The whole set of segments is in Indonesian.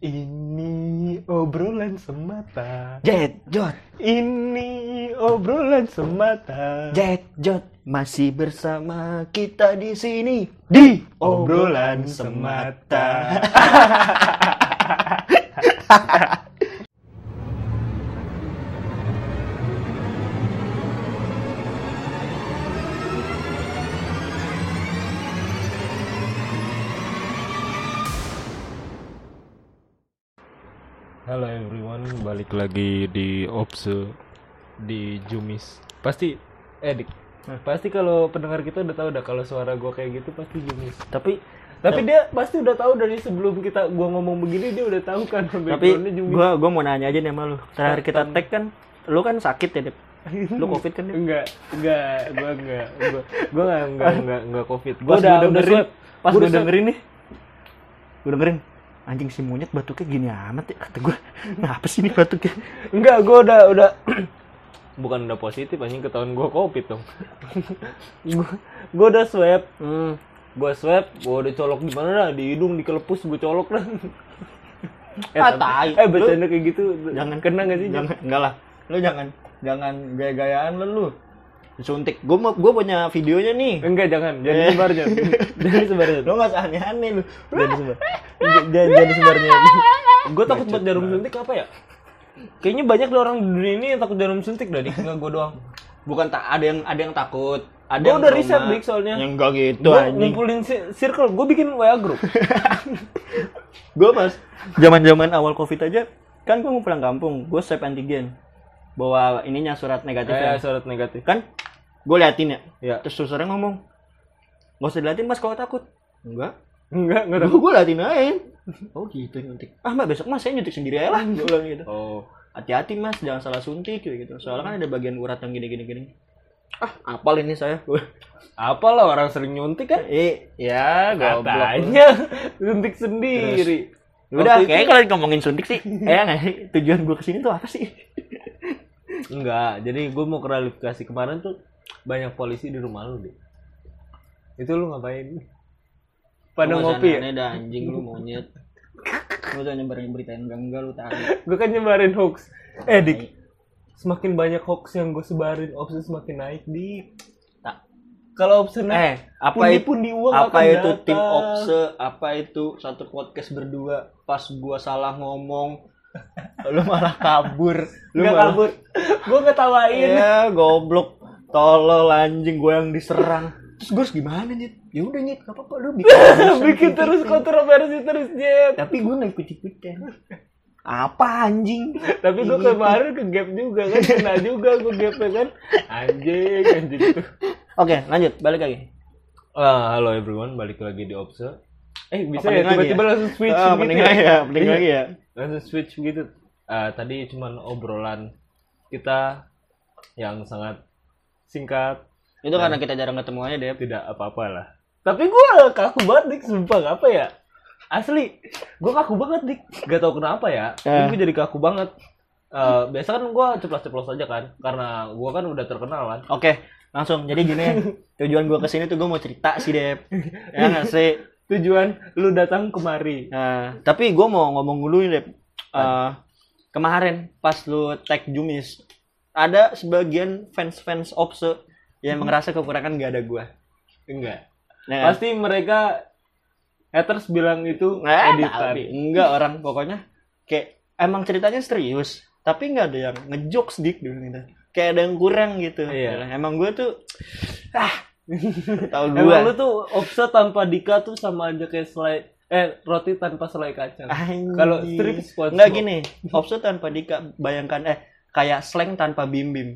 Ini obrolan semata. Jet Jot, Ini obrolan semata. Jet Jot, masih bersama kita di sini di Obrolan semata. Halo everyone, balik lagi di Opse di Jumis. Pasti pasti kalau pendengar kita udah tahu dah kalau suara gua kayak gitu pasti Jumis. Tapi dia pasti udah tahu dari sebelum gua ngomong begini dia udah tahu kan Tapi backgroundnya Jumis. gua mau nanya aja nih sama lu. Terakhir kita tag kan, lu kan sakit ya, Dep? Lu Covid kan, Dep? Enggak, gua enggak Covid. Gua udah swab. Pas Gua gue udah dengerin nih, gue dengerin anjing si monyet batuknya gini amat ya, kata gue. Nah, apa sih ini batuknya? Enggak, gua udah bukan udah positif anjing, ketahuan gua Covid dong. gua udah swab. Gua swab, gua udah colok di mana dah? Di hidung, di kelepus gua colok dah. Tai. Bercanda kayak gitu. Jangan kena enggak sih? Jangan, enggak lah. Lu jangan gaya-gayaan lu. Suntik. Gue punya videonya nih. Enggak, jangan sebar. Jangan sebar. Lu enggak usah aneh-aneh lu. Jangan sebar. Jangan sebarnya. Gua takut buat jarum suntik apa ya? Kayaknya banyak deh orang di dunia ini yang takut jarum suntik dah, enggak gua doang. Bukan ada yang takut. Ada Gua yang udah trauma. riset dik soalnya. Yang enggak gitu Gua anjing. ngumpulin circle, gua bikin WA group. Gue pas zaman awal Covid aja kan gue mau pulang kampung, gue swab antigen bawa ininya surat negatif ya. Surat negatif. Kan gue liatin ya. Ya. Terus susternya ngomong, nggak usah diliatin mas kalau takut. Enggak Enggak. gue liatin aja. Oh gitu nyuntik. Ah mbak besok mas saya nyuntik sendiri aja lah. Gue bilang gitu. Oh. Hati-hati mas jangan salah suntik gitu. Soalnya kan ada bagian urat yang gini. Ah apal ini saya. Apalah orang sering nyuntik kan? Ya goblok. Katanya suntik sendiri. Udah, Waktu kayaknya kalau ngomongin suntik sih, nggak sih? Tujuan gue kesini tuh apa sih? Enggak, jadi gue mau klarifikasi kemarin tuh banyak polisi di rumah lu deh. Itu lu ngapain? Pada ngopi ya? Aneh dah anjing lu monyet. Lu udah nyebarin berita yang enggak lu tahu. Gue kan nyebarin hoax. Dik, semakin banyak hoax yang gue sebarin, opsi semakin naik dik. Kalau opsi naik, pundi uang apa akan itu datang. tim opse, apa itu satu podcast berdua pas gua salah ngomong, lu malah kabur. Kabur. Gue ngetawain. Ya goblok, tolol anjing gua yang diserang. Terus gue harus gimana Nyet? Ya udah Nyet, enggak apa-apa lu Bikin terus kontroversi terus Jet. Tapi gue enggak ikut-ikutan. Apa anjing? Tapi gue kemarin ke gap juga kan, kena juga gue gapnya kan. Anjing itu. Oke, lanjut, balik lagi. Halo everyone, balik lagi di Opse. Bisa ya Opening tiba-tiba lagi langsung switch gitu. Opening lagi ya. Langsung switch gitu. Tadi cuman obrolan kita yang sangat singkat. Itu karena kita jarang ketemu aja deh. Tidak apa-apa lah. Tapi gue kaku banget dik, sumpah apa ya? Asli, gue kaku banget dik. Gak tau kenapa ya. Gue jadi kaku banget. Biasa kan gue ceplos-ceplos aja kan, karena gue kan udah terkenal kan. Oke, langsung. Jadi gini, tujuan gue kesini tuh gue mau cerita sih Dep. Ya nggak sih? Tujuan lu datang kemari. Nah, tapi gue mau ngomong dulu nih Dep. Kemarin pas lu tag Jumis, ada sebagian fans Opse yang ngerasa kekurangan gak ada gue. Enggak. Nah, Pasti mereka haters bilang itu editan. Enggak orang pokoknya kayak emang ceritanya serius, tapi nggak ada yang ngejokes dik dulu gitu. Kayak ada yang kurang gitu. Iya. Emang gue tuh tahu gue. Emang lu tuh Opse tanpa Dika tuh sama aja kayak roti tanpa selai kacang. Kalau strip SpongeBob. Enggak gini, Opse tanpa Dika, bayangkan kayak slang tanpa Bim.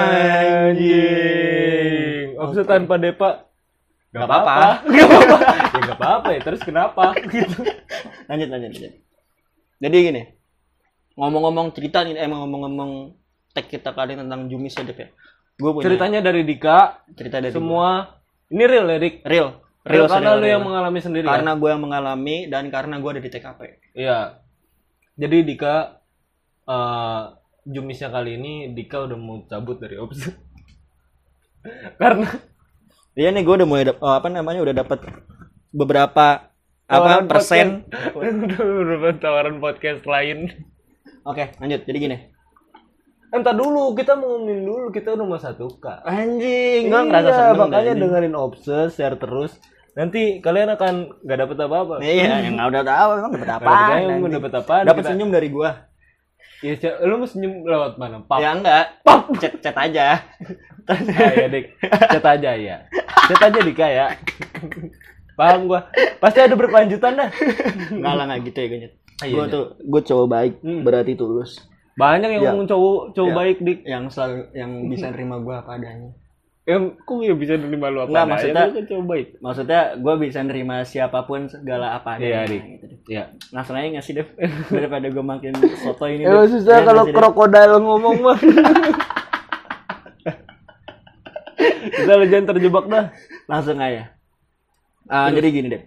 Anjing. Opse tanpa Depa. Gak apa-apa. Ya gak apa-apa ya, terus kenapa? Gitu. Lanjut. Jadi gini, ngomong-ngomong cerita nih, ngomong-ngomong tag kita kali tentang Jumis ya Dep ya. Gue punya Ceritanya dari Dika. cerita dari Semua ini real ya Dik? Real Karena lu real. yang mengalami sendiri. Karena gue yang mengalami dan karena gue ada di TKP. Iya. Jadi Dika Jumisnya kali ini Dika udah mau cabut dari Opse. Karena Iya nih gue udah mulai udah dapat beberapa Apa persen? Tawaran podcast lain. Oke, lanjut. Jadi gini. Entar dulu, kita mau ngomongin dulu, kita udah mau 1K. Anjing, gua ngerasa seneng. Makanya dengerin Obses, share terus. Nanti kalian akan nggak dapet apa-apa. Iya, yang udah tahu emang dapat apa? Dapat apa? Dapat senyum dari gua. Iya, lu mau senyum lewat mana? Pap. Ya enggak. Pap, chat aja. Ya, Dik. Chat aja ya. Chat aja Dika ya. Paham gua. Pasti ada berkelanjutan dah. Enggak gitu ya, Ganyet. Gue cowok baik, berarti tulus. Banyak yang ngomong cowok baik, Dik. Yang bisa nerima gua apa adanya. Yang kok ya bisa nerima lu apa adanya? Maksudnya kan cowok baik. Maksudnya gua bisa nerima siapapun segala apa adanya. Iya, Dik. Gitu. Iya. Langsung aja ngasih deh daripada gua makin soto ini. Ya susah kalau krokodil ngomong mah. Kita jangan terjebak dah. Langsung aja. Jadi gini deh.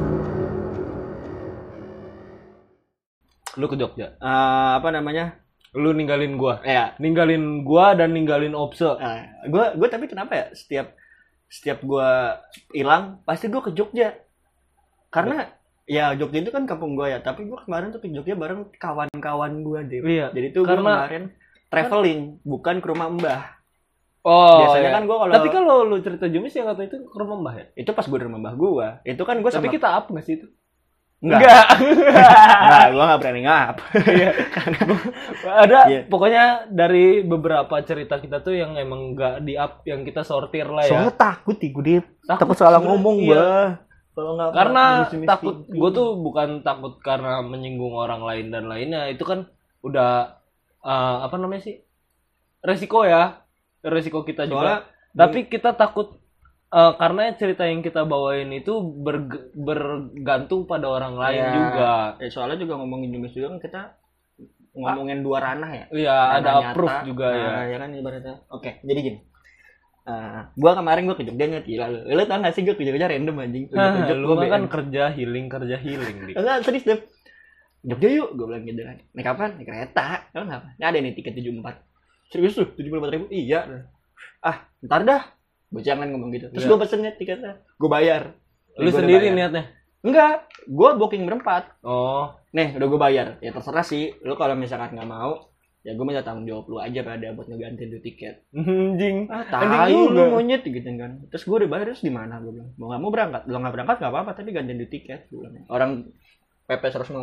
Lu ke Jogja. Apa namanya? Lu ninggalin gua. Ya. Ninggalin gua dan ninggalin Obse. Gua tapi kenapa ya setiap gua hilang pasti gua ke Jogja. Karena ya Jogja itu kan kampung gua ya, tapi gua kemarin tuh ke Jogja bareng kawan-kawan gua deh. Iya. Jadi tuh gua kemarin traveling, bukan ke rumah Mbah. Oh, biasanya iya. kan gua kalau tapi kalau lu cerita Jumis yang kata itu ke rumah Mbah ya? Itu pas gua di rumah Mbah gua. Itu kan gua tapi sama... kita up nggak sih itu? Enggak. Nah, gua enggak berani ngap. Iya. Ada pokoknya dari beberapa cerita kita tuh yang emang enggak di up, yang kita sortir lah ya. Soalnya takut gue takut salah ngomong gua. Kalau enggak karena takut gua tuh bukan takut karena menyinggung orang lain dan lainnya. Itu kan udah apa namanya sih? Resiko resiko kita juga. Tapi kita takut karena cerita yang kita bawain itu bergantung pada orang lain juga. Soalnya juga ngomongin Jumis juga kan kita ngomongin dua ranah ya. Iya, ada approve juga ya kan ibaratnya. Oke, jadi gini. Gua kemarin ke Jogja gila lu. Lu tau gak sih gua ke Jogja random anjing. Lu kan kerja healing Dik. Enggak, serius deh. Jogja yuk, gua bilang gitu kan. Naik kapan? Naik kereta. Tahu enggak? Ini ada nih tiket 74. Serius tuh, 74.000. Iya. Ntar dah. Gue jangan ngomong gitu. Terus gue pesen tiketnya. Gue bayar. Lu sendiri niatnya? Enggak. Gue booking berempat. Oh. Nih, udah gue bayar. Ya terserah sih. Lu kalau misalkan nggak mau, ya gue minta tanggung jawab lu aja pada buat ngegantiin du tiket. Anjing. Tai lu monyet gitu kan. Terus gue udah bayar, terus di mana gue bilang. Mau nggak mau berangkat. Lo nggak berangkat nggak apa-apa, tapi gantiin du tiket. Orang PP 150.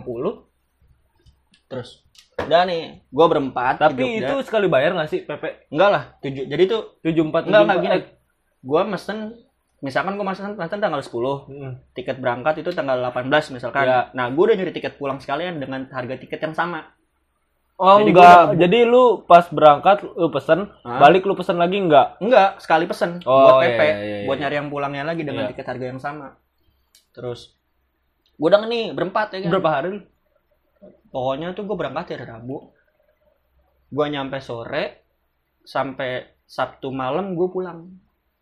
Terus udah nih, gue berempat. Tapi itu sekali bayar nggak sih PP? Enggak lah, 7. Jadi tuh 74. Enggak gini. Gue mesen, misalkan gue mesen tanggal 10. Tiket berangkat itu tanggal 18 misalkan. Ya. Nah, gue udah nyari tiket pulang sekalian dengan harga tiket yang sama. Oh, jadi enggak. Jadi lu pas berangkat lu pesen, balik lu pesen lagi enggak? Enggak, sekali pesen buat PP, buat nyari yang pulangnya lagi dengan tiket harga yang sama. Terus gue udah nih berempat ya kan. Berapa hari? Pokoknya tuh gue berangkat hari Rabu, gue nyampe sore, sampai Sabtu malam gue pulang.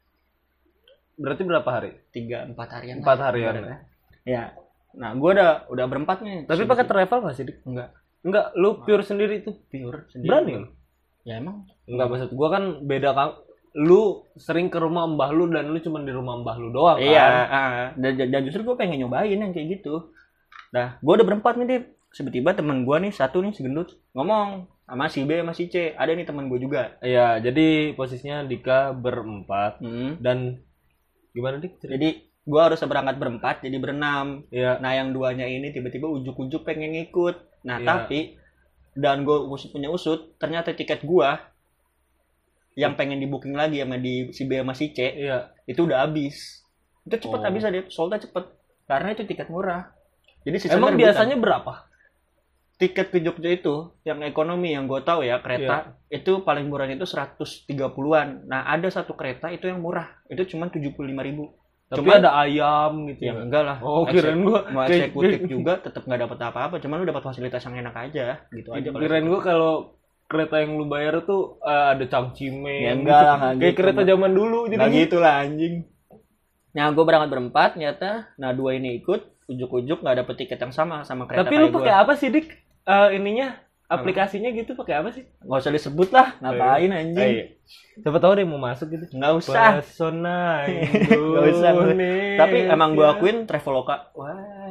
Berarti berapa hari? 3-4 harian. 4 harian. Ya. Nah gue udah berempat nih. Tapi pakai travel nggak sih? Enggak, lu pure sendiri tuh. Pure sendiri. Berani lu? Ya emang. Enggak, maksud gue kan beda kan. Lu sering ke rumah mbah lu dan lu cuma di rumah mbah lu doang kan? Iya. Dan justru gue pengen nyobain yang kayak gitu. Nah, gue udah berempat nih, Dip. Tiba-tiba teman gue nih satu nih si gendut ngomong sama si B sama si C, ada nih teman gue juga. Iya, jadi posisinya Dika berempat dan gimana Dik? Jadi gue harus berangkat berempat jadi berenam. Iya. Nah yang duanya ini tiba-tiba ujuk-ujuk pengen ngikut. Nah tapi dan gue punya usut ternyata tiket gue yang pengen di booking lagi sama di si B sama si C itu udah habis. Itu cepet habis aja, soalnya cepet karena itu tiket murah. Jadi emang biasanya berapa? Tiket ke Jogja itu yang ekonomi yang gue tahu ya kereta itu paling murahnya itu 130-an. Nah ada satu kereta itu yang murah itu cuma 75.000. Tapi cuman, ada ayam gitu ya enggak lah. Oh kirain gue mau eksekutif juga tetap nggak dapat apa-apa. Cuman lu dapat fasilitas yang enak aja gitu aja. Kirain gue kalau kereta yang lu bayar tuh ada cangcime. Ya enggak lah. Kayak gitu, kereta zaman dulu. Jadi gitu lah anjing. Nah gue berangkat berempat nyata. Nah 2 ini ikut. Ujuk-ujuk nggak dapet tiket yang sama kereta. Tapi lu pakai apa sih Dik? Ininya aplikasinya gitu pakai apa sih? Nggak usah disebut lah, ngapain anjing? Siapa tahu deh mau masuk gitu. Nggak usah. Pesona Nggak usah. Tapi emang gue akuin Traveloka. Wah,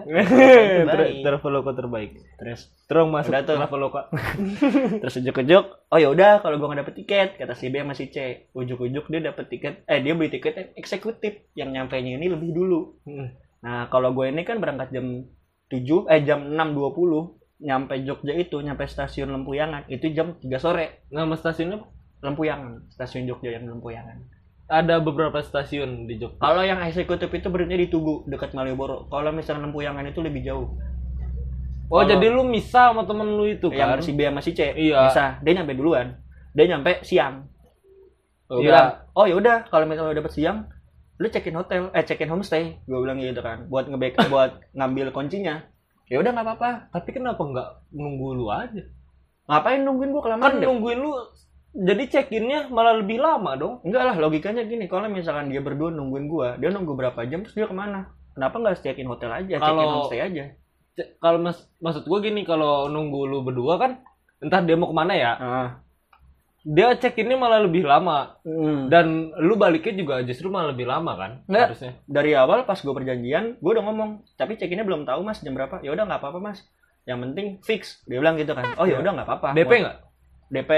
Traveloka terbaik. Terus Masuk udah tuh. Traveloka. Terus ujuk-ujuk, oh ya udah kalau gua nggak dapet tiket, kata si B sama si C. Ujuk-ujuk dia dapet tiket, dia beli tiket eksekutif yang nyampainya ini lebih dulu. Nah kalau gue ini kan berangkat jam 6.20, nyampe Jogja itu, nyampe stasiun Lempuyangan itu jam 3 sore. Nama stasiunnya Lempuyangan, stasiun Jogja yang Lempuyangan. Ada beberapa stasiun di Jogja. Kalau yang eksekutif itu berhenti di Tugu dekat Malioboro. Kalau misalnya Lempuyangan itu lebih jauh. Oh, jadi lu misah sama temen lu itu kan? Yang si B sama si C. Iya. Misah. Dia nyampe duluan. Dia nyampe siang. Oh, Dia bilang, oh ya udah kalau misalnya udah dapet siang, lu check-in hotel, check-in homestay. Gue bilang gitu kan, buat buat ngambil kuncinya. Ya udah nggak apa-apa. Tapi kenapa nggak nunggu lu aja? Ngapain nungguin gua kelamaan? Kan nungguin lu, jadi check-innya malah lebih lama dong. Enggak lah, logikanya gini, kalau misalkan dia berdua nungguin gua, dia nunggu berapa jam terus dia kemana? Kenapa nggak check-in hotel aja, check-in homestay aja? Kalau maksud gua gini, kalau nunggu lu berdua kan, entah dia mau kemana ya, dia check-innya malah lebih lama. Dan lu baliknya juga justru malah lebih lama kan? Nggak, harusnya. Dari awal pas gua perjanjian, gua udah ngomong, tapi check-innya belum tahu mas jam berapa. Ya udah nggak apa-apa mas, yang penting fix. Dia bilang gitu kan. Oh ya udah nggak apa-apa. DP nggak? DP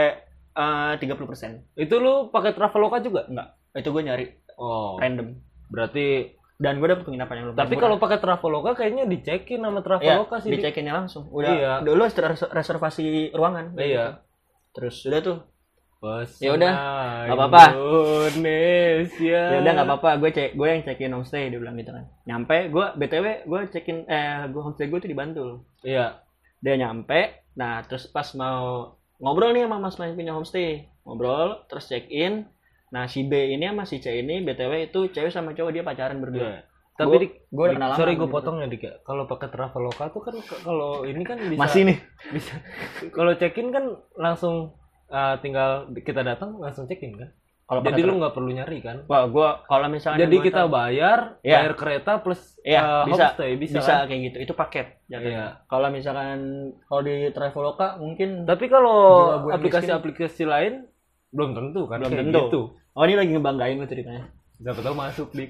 30%. Itu lu pakai Traveloka juga? Enggak. Itu gue nyari random. Berarti dan gue dapet penginapan yang tapi kalau pakai Traveloka kayaknya dicekin sama Traveloka sih. Dicekinnya langsung. Udah dulu reservasi ruangan. Iya. Terus udah tuh. Ya udah. Enggak apa-apa. Indonesia. Ya udah enggak apa-apa, gue yang check-in homestay, dia bilang gitu kan. Nyampe, gue BTW gue check-in gue homestay gue tuh di Bantul. Iya. Dia nyampe, nah terus pas mau ngobrol nih sama mas punya homestay, ngobrol terus check in. Nah si B ini sama si C ini BTW itu cewek sama cowok, dia pacaran berdua. Tapi gue udah kenal lama. Sorry gue potong ya Dik. Kalau pakai Traveloka tuh kan kalau ini kan bisa masih nih. Bisa. Kalau check in kan langsung tinggal kita datang langsung check in kan. Jadi lu nggak perlu nyari kan. Wah, gua kalau misalnya jadi kita bayar kereta plus homestay bisa kayak gitu. Itu paket. Iya. Kalau misalkan di Traveloka mungkin. Tapi kalau aplikasi lain belum tentu kan. Belum tentu. Gitu. Oh, ini lagi ngebanggain lu ceritanya. Siapa tahu masuk Dik.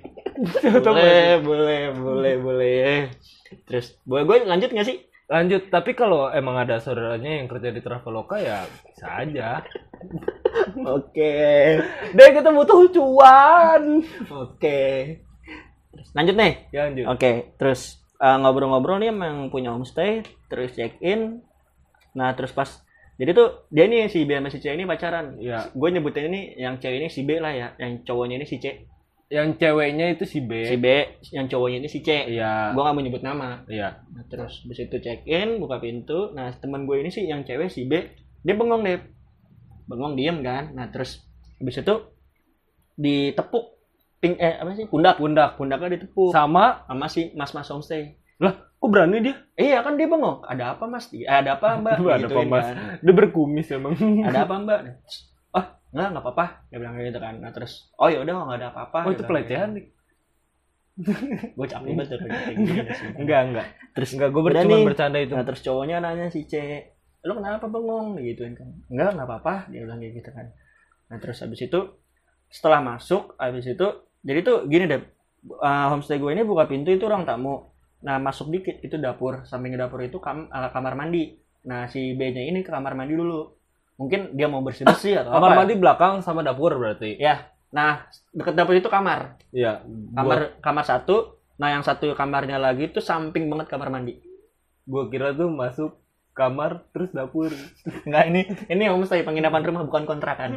boleh. Terus gue lanjut nggak sih? Lanjut. Tapi kalau emang ada saudaranya yang kerja di Traveloka ya bisa aja. Oke. Dan kita butuh cuan. Oke. Lanjut nih. Ya, lanjut. Oke. Terus ngobrol-ngobrol nih emang punya homestay, terus check in. Nah, terus pas jadi tuh dia nih si B sama si C ini pacaran. Iya. Gue nyebutin ini yang cewek ini si B lah ya, yang cowoknya ini si C. Yang ceweknya itu si B. Si B, yang cowoknya ini si C. Iya. Gue nggak mau nyebut nama. Iya. Nah, terus habis itu check in, buka pintu. Nah, teman gue ini sih yang cewek si B, dia bengong deh. Bengong diem kan. Nah, terus habis itu ditepuk pundaknya ditepuk sama si mas homestay. Lah, kok berani dia? Iya kan dia bengong. Ada apa mas? Ada apa mbak? Ada apa mas? Kan. Dia berkumis emang. Ada apa mbak? Oh nggak apa-apa. Dia bilang gitu kan. Nah terus oh ya udah nggak ada apa-apa. Oh itu pelecehan nih. Gue capek betul. Enggak. Terus enggak, gue cuma bercanda itu. Nah terus cowoknya nanya si C, lo kenapa bengong? Gituin kan. Nggak apa-apa. Dia bilang gitu kan. Nah terus habis itu setelah masuk, habis itu jadi tuh gini deh. Homestay gue ini buka pintu itu ruang tamu. Nah masuk dikit itu dapur, samping dapur itu kamar mandi. Nah si B-nya ini ke kamar mandi dulu. Mungkin dia mau bersih-bersih atau kamar mandi belakang sama dapur berarti. Ya. Nah, dekat dapur itu kamar. Iya. Kamar satu. Nah, yang satu kamarnya lagi itu samping banget kamar mandi. Gua kira tuh masuk kamar terus dapur. Enggak, ini homestay, penginapan rumah bukan kontrakan.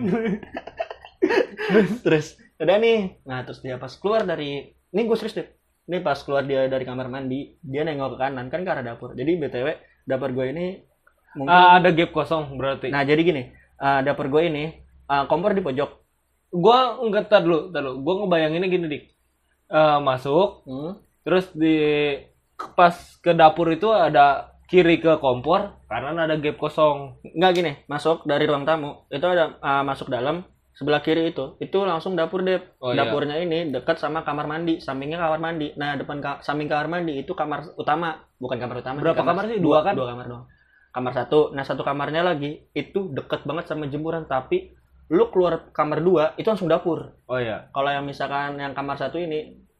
Terus udah nih. Nah, terus dia pas keluar dari ini gue serius deh. Ini pas keluar dia dari kamar mandi, dia nengok ke kanan kan ke arah dapur. Jadi BTW dapur gue ini mungkin ada gap kosong berarti. Nah, jadi gini, dapur gue ini kompor di pojok. Gua enggak tar dulu. Gua ngebayanginnya gini, Dik. Masuk, terus pas ke dapur itu ada kiri ke kompor, kanan ada gap kosong. Enggak gini, masuk dari ruang tamu, itu ada masuk dalam, sebelah kiri itu langsung dapur deh. Dapurnya ini dekat sama kamar mandi, sampingnya kamar mandi. Nah, samping kamar mandi itu kamar utama, bukan kamar utama. Berapa kamar sih? Dua kan? Dua kamar doang. Kamar satu. Nah, satu kamarnya lagi itu dekat banget sama jemuran, tapi lu keluar kamar 2 itu langsung dapur. Oh iya. Kalau yang misalkan yang kamar satu ini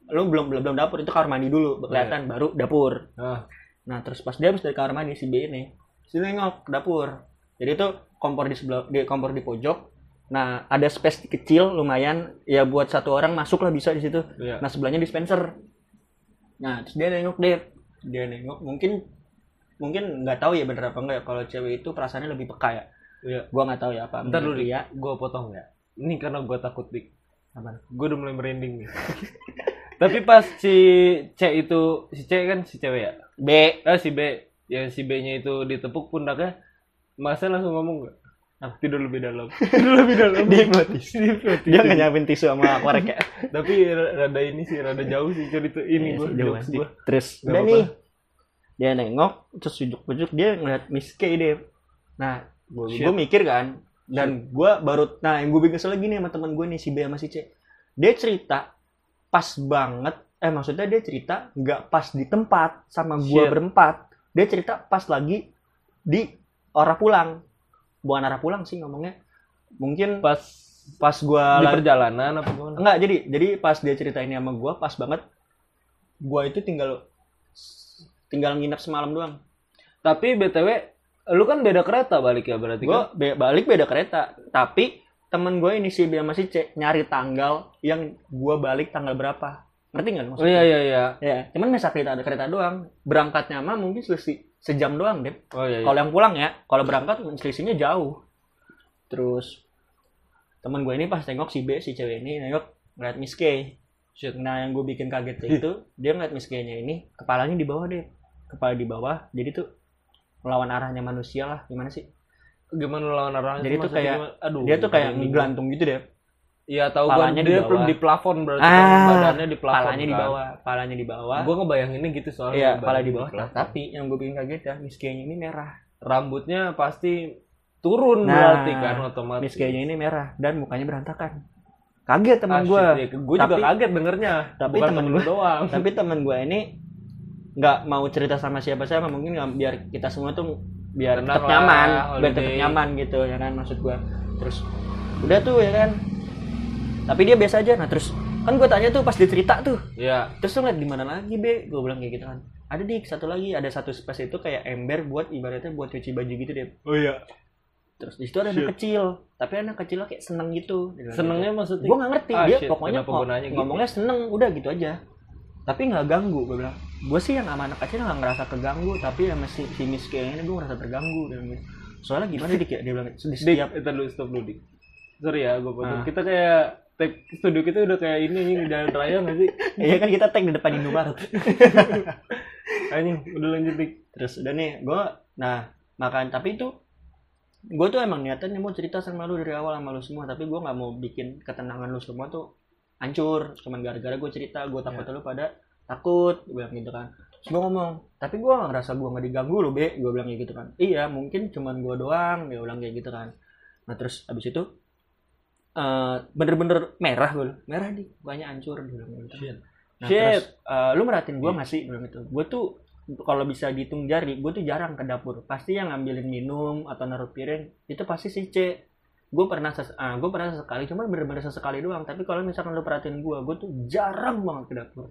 lu belum dapur, itu kamar mandi dulu kelihatan, baru dapur. Nah terus pas dia habis dari kamar mandi si B ini nengok ke dapur. Jadi itu kompor di pojok. Nah ada space kecil lumayan ya buat satu orang masuk lah bisa di situ. Nah sebelahnya dispenser. Nah terus dia nengok mungkin nggak tahu ya bener apa enggak ya, kalau cewek itu perasaannya lebih peka ya. Gua nggak tahu ya apa. Bentar dulu ya, gua potong ya. Ini karena gua takut dik. Gue udah mulai merinding nih. Tapi pas si C kan si cewek ya? Si B. Ya si B-nya itu ditepuk pundaknya, masa langsung ngomong gak? Tidur lebih dalam. Dia nggak nyiapin tisu sama korek ya. Tapi rada jauh sih cerita ini gua. Terus udah nih. Dia nengok, terus ujuk-ujuk dia ngeliat Miss K deh. Nah, gue mikir kan, dan gue baru, yang gue bikin kesel lagi nih sama teman gue nih, si B sama si C. Dia cerita pas banget, maksudnya dia cerita nggak pas di tempat sama gue berempat. Dia cerita pas lagi di arah pulang. Bukan arah pulang sih ngomongnya. Mungkin pas gue di perjalanan apa gimana? Enggak, jadi pas dia cerita ini sama gue, pas banget. Gue itu tinggal nginep semalam doang. Tapi BTW, lu kan beda kereta balik ya berarti kan? Gue balik beda kereta. Tapi temen gue ini si B sama si C nyari tanggal yang gue balik tanggal berapa. Ngerti nggak maksudnya? Iya. Ya, cuman masa kereta doang. Berangkatnya mah mungkin selisih sejam doang deh. Iya. Kalau yang pulang ya, kalau berangkat selisihnya jauh. Terus temen gue ini pas tengok si B, si cewek ini nengok ngeliat Miss K. Nah yang gue bikin kaget itu dia ngeliat Miss K-nya ini kepalanya di bawah deh. Kepala di bawah, jadi tuh melawan arahnya manusia lah. Gimana sih? Gimana melawan arahnya? Jadi tuh kayak dia tuh kayak ngegelantung gitu deh. Iya, tahu gua dia di plafon berarti badannya di plafon. Palanya di bawah. Gua ngebayanginnya gitu soalnya. Iya, kepala di bawah. Nah, tapi yang gue bikin kaget ya, Miss K-nya ini merah. Rambutnya pasti turun berarti kan otomatis. Miss K-nya ini merah dan mukanya berantakan. Kaget teman gue. Gue juga kaget dengernya. Tapi teman gue doang. Tapi teman gue ini nggak mau cerita sama siapa-siapa, mungkin biar kita semua tuh biar tetap nyaman gitu ya kan, maksud gue. Terus udah tuh ya kan, tapi dia biasa aja. Nah terus kan gue tanya tuh pas dia cerita tuh, terus lu ngeliat di mana lagi be, gue bilang kayak gitu kan. Ada satu lagi, ada satu space itu kayak ember buat ibaratnya buat cuci baju gitu deh. Oh iya. Terus di situ ada anak kecil, tapi anak kecilnya kayak seneng gitu. Senengnya maksudnya? Gue nggak ngerti, dia pokoknya ngomongnya gitu? Seneng, udah gitu aja. Tapi nggak ganggu, gue bilang. Gue sih yang sama anak kecil nggak ngerasa keganggu, tapi sama si Miss K ini gue ngerasa terganggu. Soalnya gimana dik ya, dia bilang setiap stop dulu dik. Sorry ya, gue potong. Kita kayak tag studio kita udah kayak ini jalan raya nggak sih? Iya kan kita tag di depan Indomaret. Anjing, udah lanjut dik. Terus udah nih, gue makan, tapi itu gue tuh emang niatannya mau cerita sama lu dari awal sama lu semua, tapi gue nggak mau bikin ketenangan lu semua tuh hancur cuman gara-gara gue cerita. Gue takut lu pada takut, gue bilang gitu kan. Terus gue ngomong, tapi gue nggak ngerasa gue nggak diganggu lo be, gue bilang kayak gitu kan. Iya mungkin cuman gue doang, dia bilang kayak gitu kan. Nah terus abis itu bener-bener merah nih, banyak hancur, dia bilang gitu. Nah terus lu merhatiin gue nggak sih, bilang gitu. Gue tuh kalau bisa dihitung jari, gue tuh jarang ke dapur. Pasti yang ngambilin minum atau naruh piring itu pasti si C. Gue pernah sesekali, cuma bener-bener sesekali doang. Tapi kalau misalkan lu perhatiin gue tuh jarang banget ke dapur.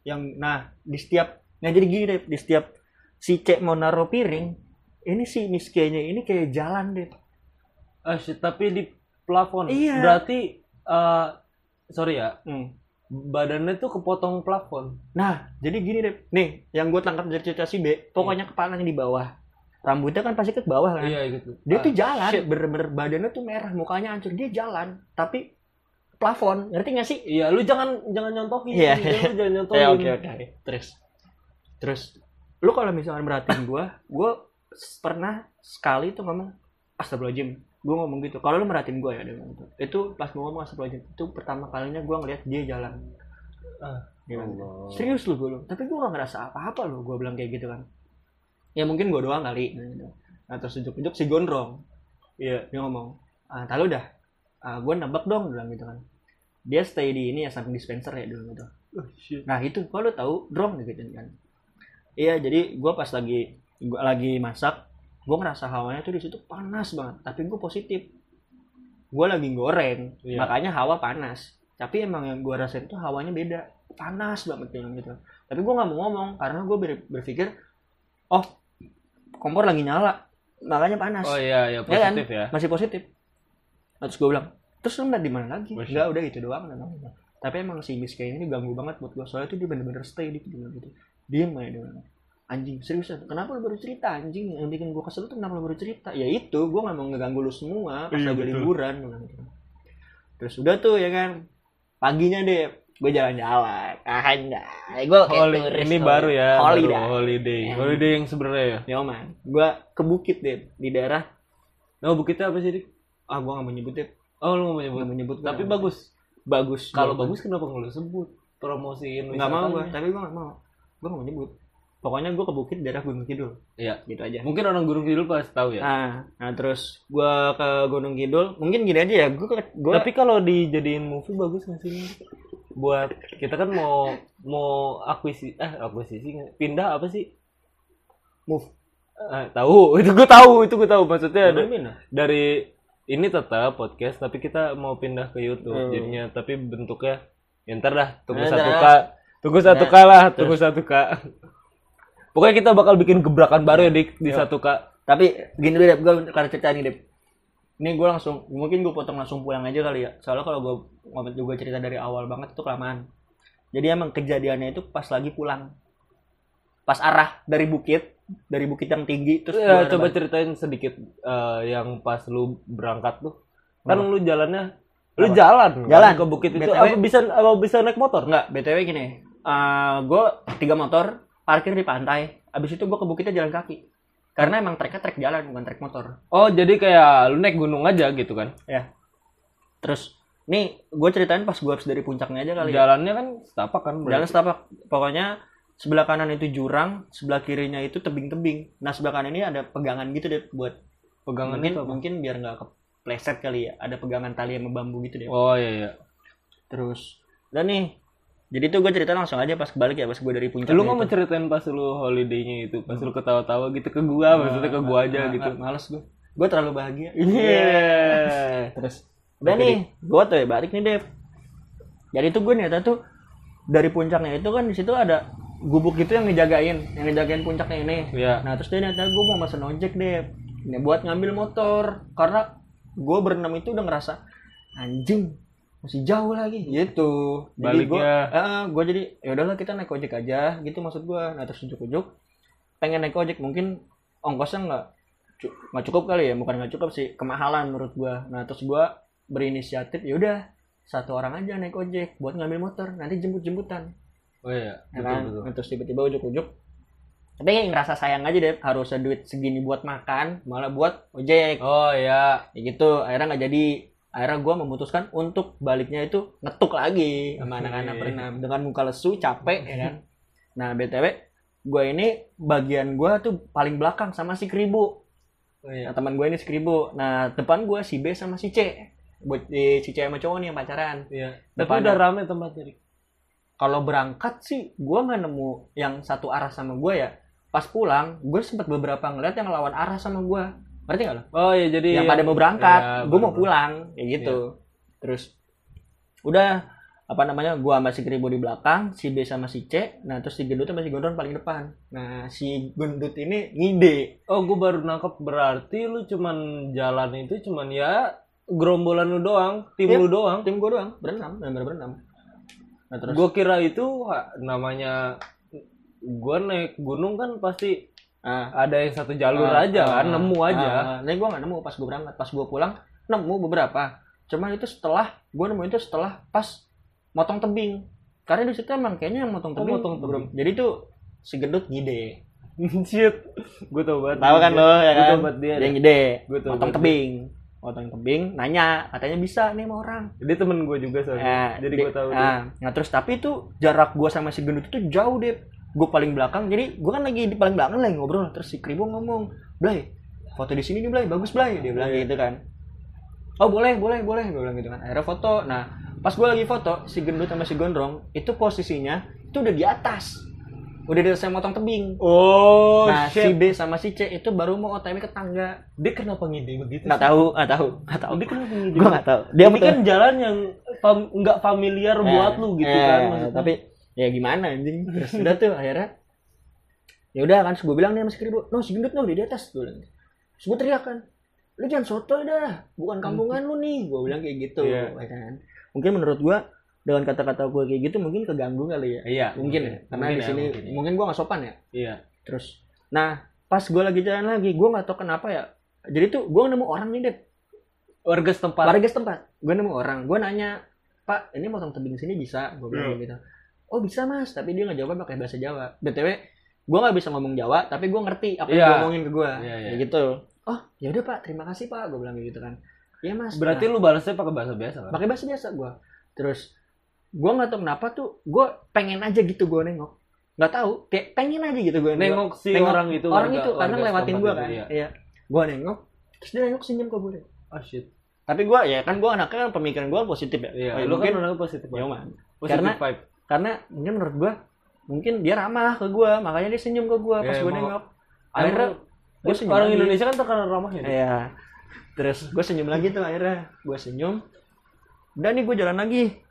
Jadi gini deh, di setiap si C mau naruh piring, ini si Miss K-nya ini kayak jalan deh. Tapi di plafon. Iya. Berarti sorry ya. Badannya tuh kepotong plafon. Nah, jadi gini deh. Nih, yang gue tangkap dari cerita si B, pokoknya kepalanya di bawah. Rambutnya kan pasti ke bawah kan. Iya gitu. Dia tuh jalan, bener-bener badannya tuh merah, mukanya hancur. Dia jalan, tapi plafon. Ngerti gak sih? Iya, lu jangan nyontohin. Iya. Lu jangan nyontohin. Oke. Terus lu kalau misalkan merhatiin gue pernah sekali tuh ngomong astagfirullahaladzim. Gue ngomong gitu. Kalau lu merhatiin gue ya dengan itu pas gue ngomong astagfirullahaladzim, itu pertama kalinya gue ngeliat dia jalan. Serius lu gue. Tapi gue gak ngerasa apa-apa lu, gue bilang kayak gitu kan. Ya mungkin gue doang kali. Nah terus ujuk-ujuk si gondrong. Iya, dia ngomong, tahu dah. Gue nebak dong, bilang gitu kan. Dia stay di ini ya samping dispenser ya dulu gitu. Nah itu kalau lu tahu drone gitu kan. Iya, jadi gue pas lagi masak, gue ngerasa hawanya tuh di situ panas banget. Tapi gue positif. Gue lagi goreng, makanya hawa panas. Tapi emang yang gue rasain itu hawanya beda, panas banget gitu. Tapi gue nggak mau ngomong karena gue berpikir, oh kompor lagi nyala, makanya panas. Oh iya positif ya. Masih positif. Terus gue bilang, terus lu nggak di mana lagi? Enggak, udah itu doang. Tapi emang si Miss kayak ini ganggu banget buat gue, soalnya tuh dia bener-bener stay di gitu. Diem aja dia. Anjing, seriusan, kenapa lu baru cerita anjing? Yang bikin gue kesel tuh kenapa lu baru cerita? Ya itu, gue gak mau ngeganggu lu semua pas lagi liburan. Terus udah tuh ya kan, paginya deh gue jalan-jalan. Gue ini baru ya, holiday. Holiday yang sebenarnya ya. Ya man, gue ke bukit deh di daerah. Nah bukitnya apa sih Dik? Gue gak mau nyebut deh. Oh lu gak mau nyebut. Tapi bagus. Kalau bagus kenapa nggak lu sebut? Promosiin. Nggak mau gue, tapi gue nggak mau. Gue nggak mau nyebut. Pokoknya gue ke bukit daerah Gunung Kidul. Iya. Gitu aja. Mungkin orang Gunung Kidul pasti tahu ya. Nah terus gue ke Gunung Kidul. Mungkin gini aja ya. Gue. Tapi kalau dijadiin movie bagus nggak sih? Buat kita kan mau akuisisi pindah apa sih? Move. Tahu. Itu gue tahu. Maksudnya dari ini tetap podcast tapi kita mau pindah ke YouTube jadinya, tapi bentuknya ya ntar dah tunggu 1K lah. Pokoknya kita bakal bikin gebrakan baru ya di 1K. Tapi gini deh, gue karena cerita ini deh. Ini gue mungkin gue potong langsung pulang aja kali ya. Soalnya kalau gue ngomong juga cerita dari awal banget itu kelamaan. Jadi emang kejadiannya itu pas lagi pulang. Pas arah dari bukit yang tinggi terus ya, coba ceritain sedikit yang pas lu berangkat tuh. Kan lu jalannya jalan ke bukit itu. BTW, bisa naik motor? Enggak, BTW gini. Gue 3 motor parkir di pantai. Abis itu gue ke bukitnya jalan kaki. Karena emang treknya trek jalan bukan trek motor. Oh, jadi kayak lu naik gunung aja gitu kan? Ya. Terus nih gue ceritain pas gue habis dari puncaknya aja kali. Jalannya kan setapak kan? Jalan setapak. Pokoknya sebelah kanan itu jurang, sebelah kirinya itu tebing-tebing. Nah sebelah kanan ini ada pegangan gitu deh buat pegangan mungkin biar nggak kepleset kali ya. Ada pegangan tali sama bambu gitu deh. Oh iya. Terus dan nih, jadi tuh gue cerita langsung aja pas kebalik ya, pas gue dari puncak. Lu nggak mau ceritain pas lu holiday-nya itu, pas lu ketawa-tawa gitu ke gua, maksudnya ke gua aja gitu. Males gue terlalu bahagia. Iya. Terus udah nih, gue tuh ya balik nih Dev. Jadi tuh gue ternyata tuh dari puncaknya itu kan di situ ada gubuk gitu yang ngejagain puncaknya ini. Iya. Nah terus dia ternyata gue mau mesen ojek deh, ini buat ngambil motor karena gue berenam itu udah ngerasa anjing masih jauh lagi gitu. Jadi gue jadi ya udahlah kita naik ojek aja gitu maksud gue. Nah terus ujuk pengen naik ojek mungkin ongkosnya nggak cukup kali ya, bukan nggak cukup sih, kemahalan menurut gue. Nah terus gue berinisiatif ya udah 1 orang aja naik ojek buat ngambil motor nanti jemputan. Oh iya, betul. Terus tiba-tiba ujuk-ujuk. Tapi ngerasa sayang aja deh, harusnya duit segini buat makan, malah buat ojek. Oh iya. Ya gitu, akhirnya nggak jadi. Akhirnya gue memutuskan untuk baliknya itu ngetuk lagi sama anak-anak berenam dengan muka lesu, capek ya kan. Nah BTW, gue ini bagian gue tuh paling belakang sama si Keribu. Oh iya. Nah, teman gue ini si Keribu. Nah depan gue si B sama si C. Buat si C sama cowok nih yang pacaran. Iya. Tapi udah rame tempatnya. Kalau berangkat sih gue nggak nemu yang satu arah sama gue ya. Pas pulang gue sempat beberapa ngeliat yang lawan arah sama gue. Ngerti nggak lo? Oh iya, jadi yang pada mau berangkat, gue mau pulang kayak gitu. Iya. Terus udah gue sama si Keribu di belakang, si B sama si C. Nah terus si Gendut sama si Gondrong paling depan. Nah si Gendut ini ngide. Oh gue baru nangkep, berarti lu cuman jalan itu cuman ya gerombolan lu doang, tim lu doang. Tim gue doang, berenam. Nah, terus gue kira itu namanya gue naik gunung kan pasti ada yang satu jalur aja kan, nemu aja. Nah gue nggak nemu pas gue berangkat, pas gue pulang nemu beberapa. Cuman itu setelah pas motong tebing. Karena di situ emang kayaknya yang motong tebing. Jadi tuh si Gendut ngide. Shit, gue tau banget. Tahu kan lo ya kan? Dia ngide. Motong tebing, nanya katanya bisa nih sama orang. Dia temen gue juga soalnya. Jadi gue tahu dia. Nah terus tapi itu jarak gue sama si Gendut itu jauh deh. Gue paling belakang, jadi gue kan lagi di paling belakang lagi ngobrol. Terus si Keribu ngomong, Blay, foto di sini nih Blay, bagus Blay. Dia bilang gitu kan. Oh boleh, gue bilang gitu kan. Akhirnya foto. Nah pas gue lagi foto, si Gendut sama si Gondrong itu posisinya itu udah di atas. udah selesai motong tebing. Oh, nah si B sama si C itu baru mau OTW ke tangga. Dia kenapa ngide begitu? Nggak tahu. Dia kenapa ngide? Gue nggak tahu. Dia ini kan jalan yang nggak familiar buat lu gitu kan. Maksudnya. Tapi ya gimana anjing. Terus udah tuh akhirnya. Ya udah kan, gue bilang nih sama si Kribo, no si gendut no di atas, gue bilang. Terus gue teriak kan, lu jangan sotoy dah, bukan kampungan lu nih, gue bilang kayak gitu, kan. Mungkin menurut gue dengan kata-kata gue kayak gitu mungkin keganggu kali ya. Iya. Mungkin ya, karena di sini mungkin gue nggak sopan ya. Iya. Terus, nah pas gue lagi jalan lagi, gue nggak tahu kenapa ya. Jadi tuh gue nemu orang nih, Dep. Warga setempat. Gue nemu orang, gue nanya, Pak, ini motong tebing sini bisa? Gue bilang gitu. Oh bisa mas, tapi dia nggak jawab pakai bahasa Jawa. BTW, gue nggak bisa ngomong Jawa, tapi gue ngerti apa yang dia ngomongin ke gue. Kayak gitu. Oh ya udah Pak, terima kasih Pak, gue bilang gitu kan. Iya mas. Berarti lu balasnya pakai bahasa biasa kan? Pakai bahasa biasa gue. Terus gue nggak tahu kenapa tuh gue pengen aja gitu gue nengok, nggak tahu kayak pengen aja gitu gue nengok si orang itu karena ngelewatin gue kan. Iya. Gue nengok, terus dia nengok senyum ke gue. Oh shit. Tapi gue ya kan gue anaknya pemikiran gue positif ya. Iya. Lu kan anaknya positif. Ya man. Karena mungkin menurut gue mungkin dia ramah ke gue, makanya dia senyum ke gue pas gue nengok. Akhirnya gue senyum. Orang Indonesia kan terkenal ramahnya. Iya. Terus gue senyum lagi tuh akhirnya. Gue senyum. Udah nih gue jalan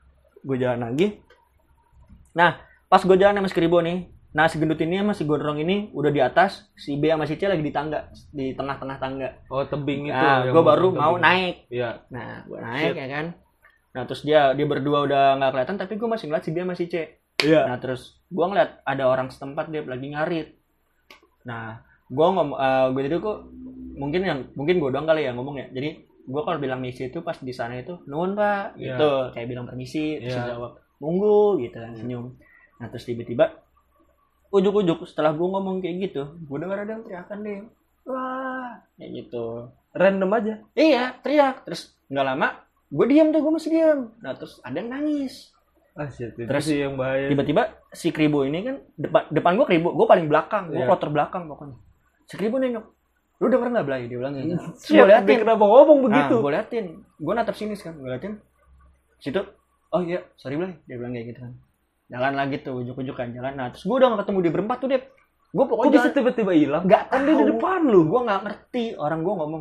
lagi. Nah, pas gue jalan sama si Kribo nih. Nah, si gendut ini sama si gondrong ini udah di atas. Si B sama si C lagi di tangga. Di tengah-tengah tangga. Oh, tebing itu. Nah, gue baru mau naik. Iya. Nah, gue naik ya kan. Nah, terus dia berdua udah gak kelihatan. Tapi gue masih ngeliat si B sama si C. Iya. Nah, terus gue ngeliat ada orang setempat dia lagi ngarit. Nah, gue jadi kok mungkin gue doang kali ya ngomong ya. Jadi gue kalau bilang misi itu pas di sana itu nuhun Pak gitu, kayak bilang permisi, terus jawab monggo gitu kan, senyum. Nah terus tiba-tiba ujuk-ujuk setelah gue ngomong kayak gitu, gue dengar ada yang teriakan deh, wah kayak gitu, random aja. Iya teriak, terus nggak lama gue diam tuh, gue masih diam. Nah terus ada yang nangis. Terus sih yang bahaya. Tiba-tiba si Kribo ini kan depan gue Kribo, gue paling belakang, gue kloter belakang pokoknya. Si Kribo nengok, lu denger nggak Blay? Dia bilang gitu. Gue liatin kenapa ngomong begitu. Nah, gue liatin, gue natap sini kan, gue liatin. Situ, oh iya, sorry Blay, dia bilang kayak gitu kan. Jalan lagi tuh, ujuk-ujuk kan jalan. Nah, terus gue udah nggak ketemu di berempat tuh Dep. Gue pokoknya bisa tiba-tiba hilang. Gak kan dia di depan lu. Gue nggak ngerti. Orang gue ngomong,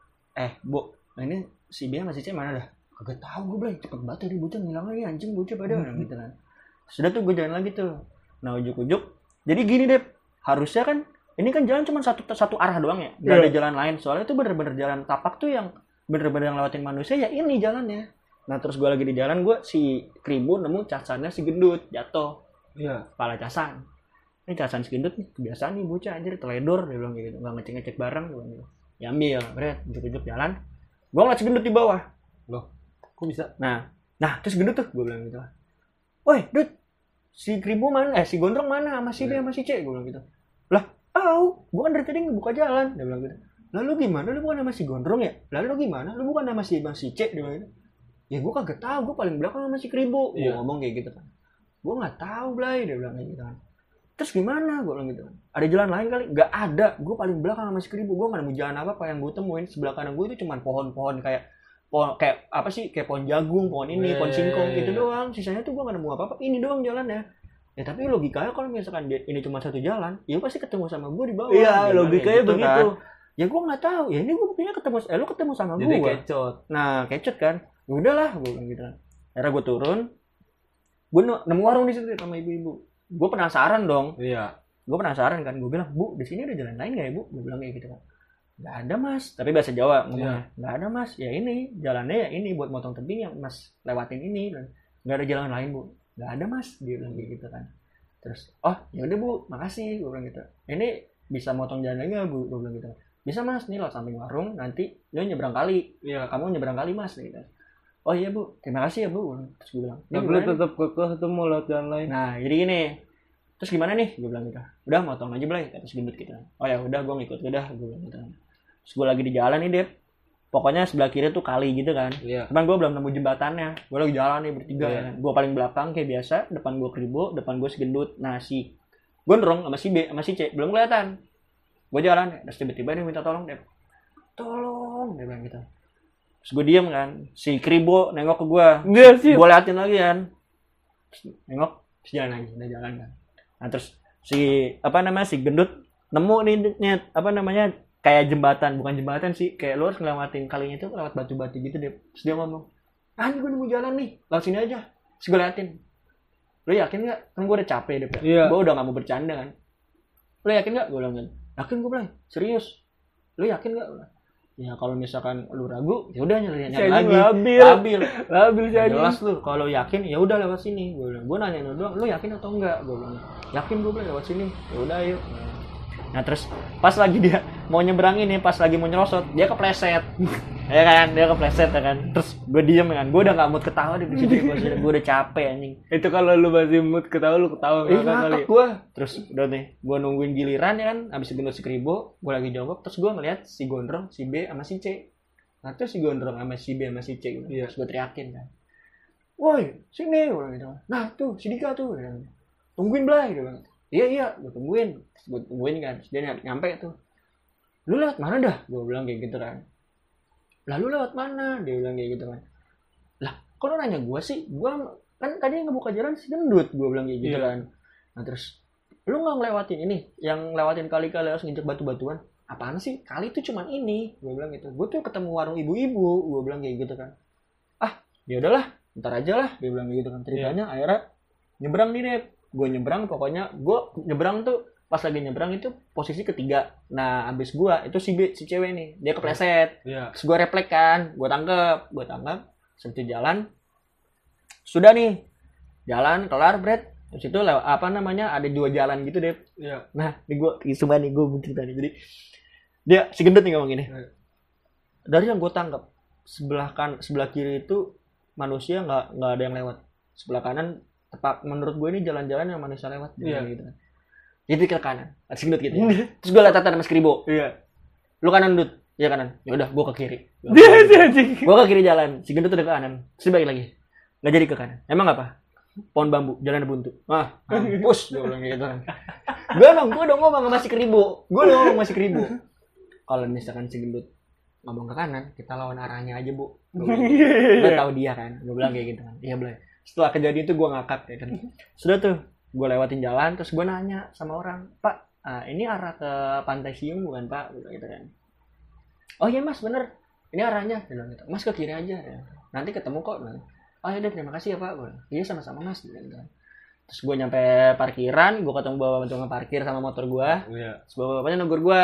Bu, nah ini si B sama si C mana dah? Kagak tahu gue Blay, cepet banget tadi bocah ngilang lagi anjing bocah pada gitu kan. Sudah tuh gue jalan lagi tuh. Nah ujuk-ujuk. Jadi gini Dep, harusnya kan ini kan jalan cuma satu arah doang ya, nggak ada jalan lain. Soalnya itu bener-bener jalan tapak tuh yang bener-bener ngelewatin manusia ya ini jalannya. Nah terus gue lagi di jalan, gue si Kribo nemu casannya si gendut jatuh. Iya. Kepala casan. Ini casan si gendut nih, kebiasaan nih bocah anjir teledor, dia bilang gitu, nggak ngecek barang, gue bilang gitu. Ya ambil, bret, ujuk-ujuk jalan. Gue ngeliat si gendut di bawah. Loh, kok bisa? Nah terus gendut tuh, gue bilang gitu. Woi, Dut, si Kribo mana? Si Gondrong mana? Sama si B sama si C, gue bilang gitu. Lah, gue kan dari tadi ngebuka jalan, dia bilang gitu. Lalu gimana? Lu bukan nama si Gondrong ya? Lalu gimana? Lu bukan nama si Bang si C, dia bilang gitu. Ya gue kagak tahu, gue paling belakang sama si Kribo. Gue ngomong kayak gitu kan. Gue nggak tahu Blay, dia bilang kayak gitu kan. Terus gimana? Gue bilang gitu kan. Ada jalan lain kali? Gak ada. Gue paling belakang sama si Kribo. Gue nggak nemu jalan apa yang gue temuin. Sebelah kanan gue itu cuma pohon-pohon kayak apa sih? Kayak pohon jagung, pohon ini, pohon singkong gitu doang. Sisanya tuh gue nggak nemu apa-apa. Ini doang jalannya. Ya tapi logikanya kalau misalkan ini cuma satu jalan, ya pasti ketemu sama gue di bawah. Iya, logikanya gitu, begitu. Kan. Ya gue nggak tahu. Ya ini gue buktinya lu ketemu sama gue. Jadi kecot. Nah, kecot kan. Ya udahlah, gue bilang gitu kan. Akhirnya gue turun. Gue nemu warung di situ sama ibu-ibu. Gue penasaran dong. Iya. Gue penasaran kan. Gue bilang, Bu, di sini ada jalan lain nggak ya Bu? Gue bilang kayak gitu kan. Nggak ada mas. Tapi bahasa Jawa ngomongnya. Nggak ada mas. Ya ini jalannya ya ini buat motong tebing yang mas lewatin ini. Nggak ada jalan lain Bu. Nggak ada mas, dia bilang gitu kan. Terus oh ya udah Bu, makasih, gue bilang gitu. Ini bisa motong jalan lagi nggak Bu? Gue bilang gitu. Bisa mas, nih lewat samping warung, nanti lu nyebrang kali. Iya. Kamu nyebrang kali mas gitu. Oh iya Bu, terima kasih ya Bu. Terus gue bilang, nah, lu tetap kekeh tuh mau lewat jalan lain. Nah jadi gini, terus gimana nih? Gue bilang gitu. Udah motong aja Blay, kata gendut gitu. Oh ya udah, gue ngikut udah, gue bilang gitu. Terus gue lagi di jalan nih Dep. Pokoknya sebelah kiri tuh kali gitu kan. Iya. Cuman gue belum nemu jembatannya. Gue lagi jalan nih bertiga. Iya. Gue paling belakang kayak biasa. Depan gue Kribo, depan gue si gendut. Nah si Gondrong sama si B sama si C belum kelihatan. Gue jalan. Terus tiba-tiba dia minta tolong Dep. Tolong, dia bilang gitu. Terus gue diem kan. Si Kribo nengok ke gue. Gue liatin lagi kan. Terus nengok, terus jalan lagi. Udah jalan kan. Nah terus si gendut nemu nih apa namanya kayak jembatan, bukan jembatan sih, kayak lu harus ngelewatin kalinya itu lewat batu-batu gitu deh. Terus dia ngomong, gue nemu jalan nih, lewat sini aja. Terus gue liatin, lu yakin nggak? Kan gue udah capek deh, gue udah nggak mau bercanda kan. Lu yakin nggak? Gue bilang kan, yakin. Gue bilang serius. Lu yakin nggak? Ya kalau misalkan lu ragu, ya udah nyari lagi. Labil sih. Jelas lu. Kalau yakin, ya udah lewat sini. Gue bilang, gue nanya lu doang, lu yakin atau enggak? Gue bilang, yakin. Gue bilang lewat sini. Ya udah ayo. Nah terus pas lagi dia mau nyebrang ini, pas lagi mau nyerosot, dia kepleset. Ya kan, dia kepleset ya kan. Terus gue diem kan, gue udah nggak mood ketawa di situ. Gue udah capek anjing. Itu kalau lu masih mood ketawa, lu ketawa kali. Gue terus udah nih, gue nungguin giliran ya kan, abis gendut si Kribo, gue lagi jongkok, terus gue ngeliat si Gondrong, si B sama si C. Nah terus si Gondrong sama si B sama si C gitu. Terus gue teriakin kan, woi sini, gue bilang gitu. Nah tuh si Dika tuh, tungguin Blay, dia bilang. Iya, gue tungguin kan. Dia nyampe tuh. Lu lewat mana dah? Gue bilang kayak gitu kan. Lalu lewat mana? Dia bilang kayak gitu kan. Lah, kok lu nanya gue sih? Gue kan tadi ngebuka jalan si gendut. Gue bilang kayak gitu kan. Nah terus, lu nggak ngelewatin ini? Yang lewatin kali-kali harus nginjek batu-batuan? Apaan sih? Kali itu cuman ini. Gue bilang gitu. Gue tuh ketemu warung ibu-ibu. Gue bilang kayak gitu kan. Ya udahlah, ntar aja lah. Dia bilang kayak gitu kan. Ceritanya akhirnya nyebrang nih deh. Gue nyebrang, pokoknya gue nyebrang tuh pas lagi nyebrang itu posisi ketiga. Nah abis gue itu si cewek nih dia kepleset. Terus gue refleks kan, gue tangkep sentuh jalan. Sudah nih jalan kelar Brad. Terus itu lewat ada 2 jalan gitu deh. Nah ini gue cuma nih gue cerita nih. Jadi dia si gendut nih ngomong gini. Dari yang gue tangkap sebelah kiri itu manusia nggak ada yang lewat. Sebelah kanan tepat menurut gue ini jalan-jalan yang manusia lewat gitu kan. Jadi ke kanan, ada gendut gitu. Terus gue liat tata sama Skribo. Lu kanan Dut. Iya kanan. Ya udah gue ke kiri. Gue ke kiri jalan, si gendut udah ke kanan. Terus balik lagi. Enggak jadi ke kanan. Emang apa? Pohon bambu, jalan buntu. Push gue bilang gitu kan. Gue udah ngomong sama si Kribo. Kalau misalkan si gendut ngomong ke kanan, kita lawan arahnya aja, Bu. Gue tahu dia kan. Gue bilang kayak gitu kan. Iya, Blay. Setelah kejadian itu gue ngakak ya kan. Sudah tuh gue lewatin jalan terus gue nanya sama orang, Pak ini arah ke Pantai Siung bukan Pak gitu kan. Oh iya Mas bener ini arahnya bilang gitu. Mas ke kiri aja ya. Nanti ketemu kok. Oh ya udah terima kasih ya Pak. Iya sama-sama Mas gitu kan. Terus gue nyampe parkiran, gue ketemu bawa parkir sama motor gue. Terus bawa-bapaknya negur gue,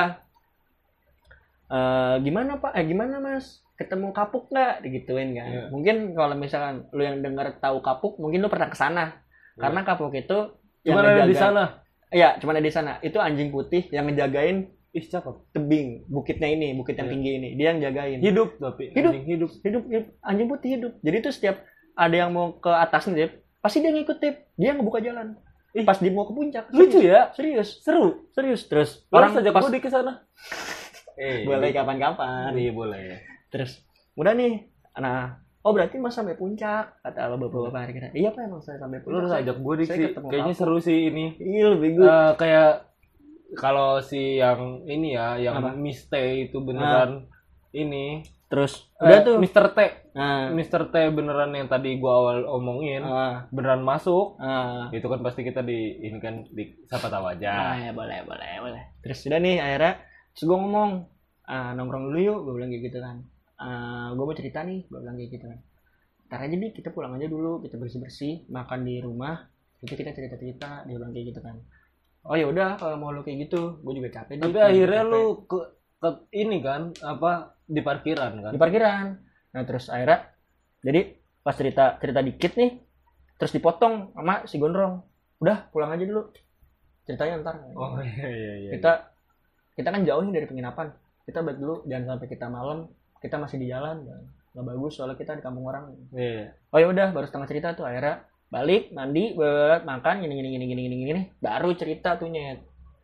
gimana Pak? Gimana Mas? Ketemu kapuk nggak digituin kan. Mungkin kalau misalkan lu yang dengar tahu kapuk mungkin lu pernah kesana karena kapuk itu cuma ada di sana. Iya cuma ada di sana. Itu anjing putih yang ngejagain tebing bukitnya ini, bukit yang tinggi ini, dia yang jagain. Hidup hidup anjing putih hidup. Jadi itu setiap ada yang mau ke atas nih pasti dia ngikut dia ngebuka jalan. Pas dia mau ke puncak. Lucu ya? Serius. Terus orang ajak gue ke sana. Boleh kapan-kapan. Iya boleh. Terus udah nih, berarti Mas sampai puncak kata bapak-bapak kita. Iya Pak emang saya sampai puncak. Lu harus ajak gue sih. Kayaknya seru sih ini. Iya lebih good. Kayak kalau si yang ini ya, yang Mistake itu beneran ini. Terus udah tuh Mr. T. Mr. T beneran yang tadi gue awal omongin. Beneran masuk. Itu kan pasti kita di siapa tahu aja. Ya boleh. Terus udah nih akhirnya terus gue ngomong nongkrong dulu yuk, gue bilang kayak gitu kan. Gue mau cerita nih, gue bilang kayak gitu kan. Ntar aja nih kita pulang aja dulu, kita bersih makan di rumah, itu kita cerita dia bilang kayak gitu kan. Oh ya udah kalau mau lu kayak gitu, gue juga capek. Tapi akhirnya lu ke ini kan di parkiran kan? Di parkiran. Nah terus akhirnya jadi pas cerita dikit nih, terus dipotong sama si Gondrong. Udah pulang aja dulu, ceritanya ntar. Oh iya. Kita kan jauh nih dari penginapan. Kita balik dulu, jangan sampai kita malam kita masih di jalan, nggak bagus soalnya kita di kampung orang. Oh ya udah baru setengah cerita tuh akhirnya balik mandi makan gini baru cerita tuh nyet.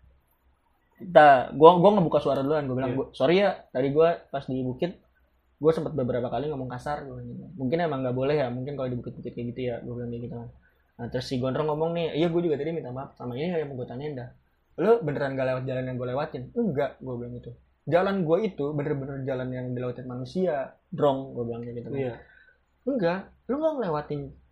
Gua ngebuka suara duluan, gue bilang sorry ya tadi gue pas di bukit gue sempat beberapa kali ngomong kasar gue gitu. Mungkin emang nggak boleh ya, mungkin kalau di bukit-bukit kayak gitu ya gue bilang kayak gitu kan. Nah terus si Gondrong ngomong nih, iya gue juga tadi minta maaf sama ini yang gue tanyain dah, lo beneran gak lewat jalan yang gue lewatin? Enggak, gue bilang gitu. Jalan gue itu bener-bener jalan yang dilewatin manusia, drong, gue bilang kayak gitu. Iya. Enggak, lu nggak ngelewatin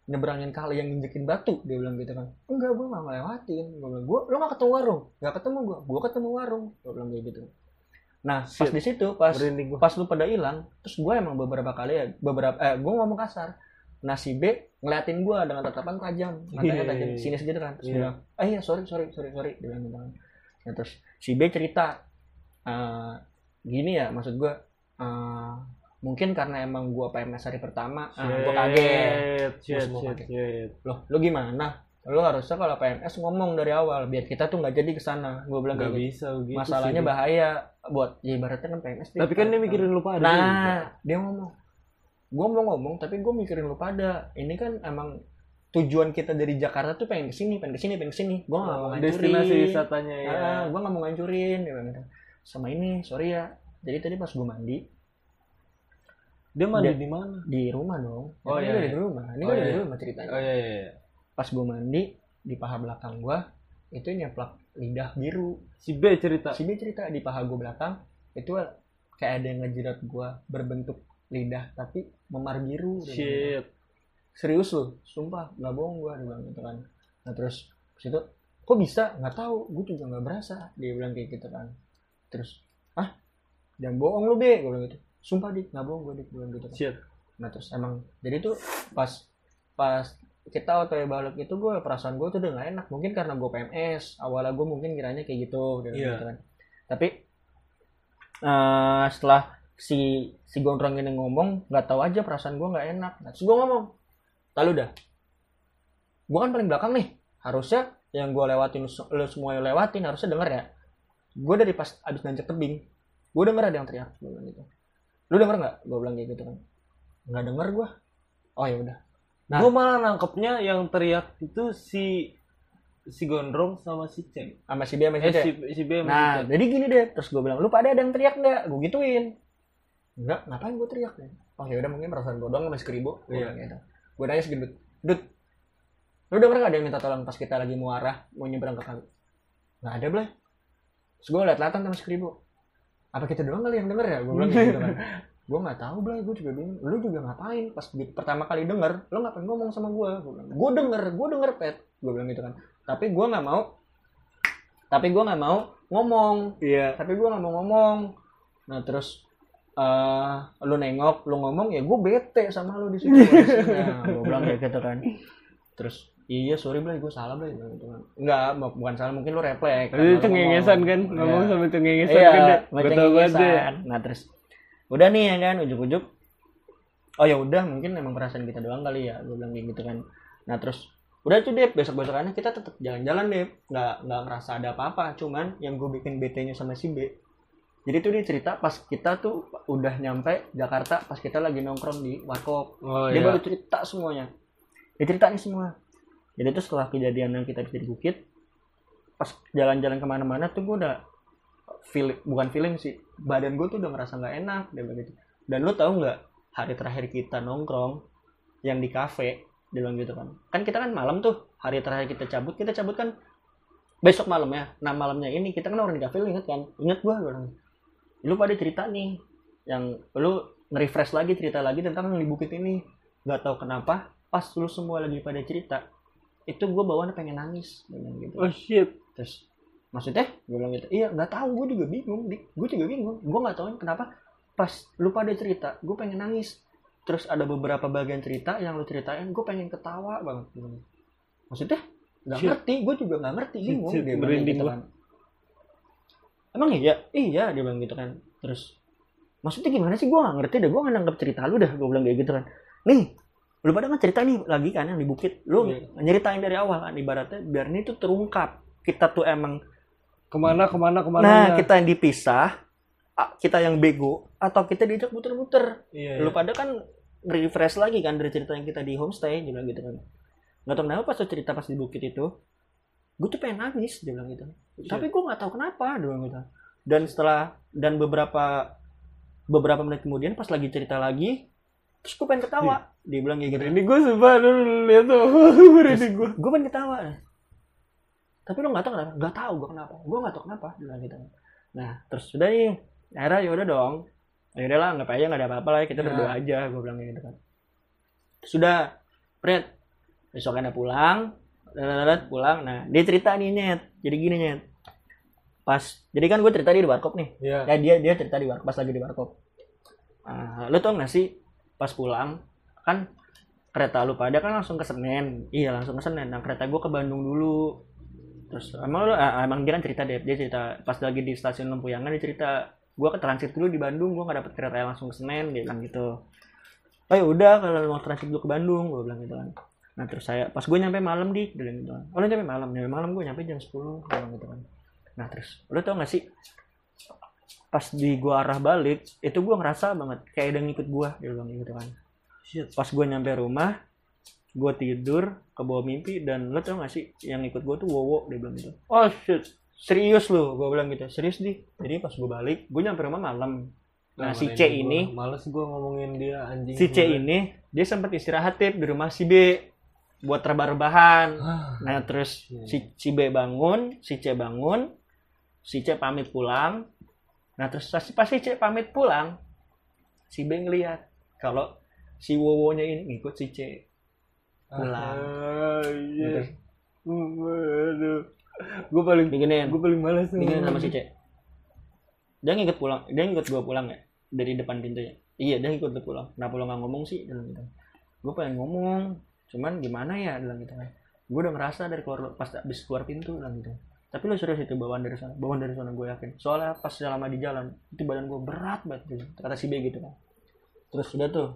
nyebrangin kali yang nginjekin batu, dia bilang gitu kan. Enggak, gue nggak ngelewatin. Gue bilang, lo nggak ketemu warung? Nggak ketemu gue ketemu warung. Gue bilang kayak gitu. Nah pas di situ pas lu pada hilang, terus gue emang beberapa kali ya gue ngomong kasar. Nah si B ngeliatin gue dengan tatapan tajam, matanya tajam, sinis gitu kan. Terus bilang, iya sorry, dia bilang gitu kan. Nah, terus si B cerita, gini ya, maksud gue, mungkin karena emang gue PMS hari pertama, gue kaget. Loh, lu gimana? Lu harusnya kalau PMS ngomong dari awal biar kita tuh nggak jadi kesana. Gue bilang nggak bisa gitu. Masalahnya sih, bahaya buat ya ibaratnya kan PMS. Tapi kan dia mikirin lu pada. Nah, dia ngomong. Gue mau ngomong tapi gue mikirin lu pada. Ini kan emang tujuan kita dari Jakarta tuh pengen kesini. Gue nggak mau ngancurin. Destinasi wisatanya ya. Gue nggak mau ngancurin. Sama ini, sorry ya. Jadi tadi pas gue mandi. Dia mandi di mana? Di rumah dong. Oh iya. Di rumah. Ini kan di rumah ceritanya. Oh iya. Pas gue mandi, di paha belakang gue itu nyeplak lidah biru. Si B cerita di paha gue belakang itu kayak ada yang ngejirat gue berbentuk lidah tapi memar biru. Shit. Serius loh, sumpah nggak bohong gue, dia bilang gitu kan. Nah terus situ kok bisa? Nggak tahu, gue juga nggak berasa. Dia bilang kayak gitu kan. Terus jangan bohong lu be, gue bilang gitu. Sumpah dik, nggak bohong gue dik, bilang gitu kan. Shit. Nah terus emang jadi tuh pas kita OTW balik itu gue perasaan gue tuh udah gak enak, mungkin karena gue PMS awalnya, gue mungkin kiranya kayak gitu, gitu kan. Tapi setelah si gondrong ini ngomong, nggak tahu aja perasaan gue nggak enak. Nah, terus gue ngomong, lalu dah, gue kan paling belakang nih, harusnya yang gue lewatin lo semua yang lewatin harusnya denger ya. Gue dari pas abis nanjak tebing, gue denger ada yang teriak, gue bilang gitu. Lu denger nggak? Gue bilang kayak gitu kan. Nggak denger gue. Oh ya udah. Nah, gue malah nangkepnya yang teriak itu si Gondrong sama si C. Sama si B sama si C. Si B sama nah, si C. jadi gini deh. Terus gue bilang, lu pada ada yang teriak nggak? Gue gituin. Enggak, ngapain gue teriak nih? Oh ya udah, mungkin perasaan gue doang sama si Kribo. Iya. Gitu. Gue nanya si Gendut, Dut, lu denger nggak ada yang minta tolong pas kita lagi mau nyebrang ke kali? Nggak ada, Blay. Terus gue liat-latan sama si Kribo. Apa kita doang kali yang denger ya? Gue bilang gitu kan. Gue nggak tahu, Blay, gue juga bingung. Lu juga ngapain pas pertama kali denger? Lu ngapain ngomong sama gue? Gue denger pet. Gue bilang gitu kan. Tapi gue nggak mau ngomong. Iya. Tapi gue nggak mau ngomong. Nah terus lu nengok, lu ngomong, ya gue bete sama lu di situ. Nah, gue bilang kayak gitu kan. Terus iya sorry Blay, gue salah Blay gitu kan. Enggak, bukan salah, mungkin lu refleks. Itu cengengesan kan, ngomong sama cengengesan kan. Iya, cengengesan. Nah terus udah nih ya kan, ujuk-ujuk. Oh ya udah, mungkin emang perasaan kita doang kali ya, gue bilang kayak gitu kan. Nah terus udah tuh Dep, besok-besokannya kita tetap jalan-jalan Dep. Nggak ngerasa ada apa-apa, cuman yang gue bikin betenya sama si B. Jadi tuh dia cerita pas kita tuh udah nyampe Jakarta, pas kita lagi nongkrong di warkop. Dia baru cerita semuanya. Dia ceritain semua. Jadi tuh setelah kejadian yang kita bisa di bukit, pas jalan-jalan kemana-mana tuh gue udah bukan feeling sih, badan gue tuh udah ngerasa nggak enak dia begitu. Dan lu tahu nggak, hari terakhir kita nongkrong yang di kafe, dia bilang gitu kan. Kan kita kan malam tuh, hari terakhir kita cabut kan besok malam ya. Nah malamnya ini kita kan orang di kafe, lu inget kan? Inget gue bilang, lu pada cerita nih, yang lu nge-refresh lagi, cerita lagi tentang yang di bukit ini. Nggak tahu kenapa, pas lu semua lagi pada cerita, itu gue bawaannya pengen nangis, bilang gitu. Oh shit. Terus maksudnya gue bilang gitu, iya nggak tahu, gue juga bingung, gue nggak tahu kenapa pas lu pada cerita gue pengen nangis. Terus ada beberapa bagian cerita yang lu ceritain gue pengen ketawa banget. Maksudnya nggak ngerti, gue juga nggak ngerti, bingung. Dia bilang gitu kan. Emang iya dia bilang gitu kan. Terus maksudnya gimana sih, gue nggak ngerti deh, gue nggak nangkep cerita lu dah, gue bilang kayak gitu kan. Nih lu pada nggak cerita nih lagi kan yang di bukit, lu nyeritain dari awal kan, ibaratnya biar ini tuh terungkap, kita tuh emang kemana. Nah kita yang dipisah, kita yang bego, atau kita diajak muter-muter. Lu pada kan refresh lagi kan dari cerita yang kita di homestay, dia bilang gitu kan. Nggak tahu kenapa pas cerita pas di bukit itu, gue tuh pengen nangis, dia bilang gitu. Tapi gue nggak tahu kenapa, dia bilang gitu. Dan beberapa menit kemudian pas lagi cerita lagi, terus gue pengen ketawa. Dia bilang kayak gitu. Ini gue sumpah dulu lihat tuh. Gue pengen ketawa. Tapi lo nggak tahu kenapa? Nggak tahu gue kenapa. Gue nggak tahu kenapa. Dia bilang gitu. Nah terus udah nih. Akhirnya yaudah dong. Yaudah lah, nggak apa-apa, nggak ada apa-apa lah. Kita berdoa aja. Gue bilang gitu kan. Sudah, Fred. Besokannya pulang, pulang. Nah, dia cerita nih Nyet. Jadi gini Nyet. Jadi kan gue cerita dia di warkop nih. Iya. Ya dia cerita di warkop pas lagi di warkop. Lu tau gak sih pas pulang kan kereta lu pada kan langsung ke Senen. Iya, langsung ke Senen. Nah, kereta gue ke Bandung dulu. Terus emang dia kan cerita dia cerita pas lagi di stasiun Lempuyangan dia cerita gue ke transit dulu di Bandung, gue gak dapet kereta yang langsung ke Senen, dia bilang gitu. Oh ya udah kalau mau transit dulu ke Bandung, gue bilang gitu kan. Nah terus pas gue nyampe malam dia bilang gitu kan. Oh lu nyampe malam gue nyampe jam 10, gue bilang gitu kan. Nah terus lu tau gak sih pas di gue arah balik itu gue ngerasa banget kayak ada yang ngikut gue, dia bilang gitu kan. Pas gue nyampe rumah gue tidur ke bawah mimpi dan lu tau gak sih yang ikut gue tuh Wowo, dia bilang gitu. Oh shit, serius lu, gue bilang gitu. Serius di. Jadi pas gue balik gue nyampe rumah malam. Nah si C ini males gue ngomongin dia anjing. Si C ini dia sempat istirahat di rumah si B buat rebah-rebahan. Nah terus si B bangun, si C bangun, si C pamit pulang. Nah terus pas si C pamit pulang, si B ngeliat kalau si Wowonya ini ngikut si C pulang. Iya. Gue paling malas nih sama si C. Dia ngikut gue pulang ya dari depan pintunya. Iya dia ngikut gue pulang. Kenapa lo nggak ngomong sih? Bilang gitu. Gue pengen ngomong, cuman gimana ya? Bilang gitu kan. Gue udah ngerasa dari pas abis keluar pintu, bilang gitu. Tapi lo serius itu bawaan dari sana gue yakin. Soalnya pas selama di jalan itu badan gue berat banget gitu. Kata si B gitu kan. Terus udah tuh,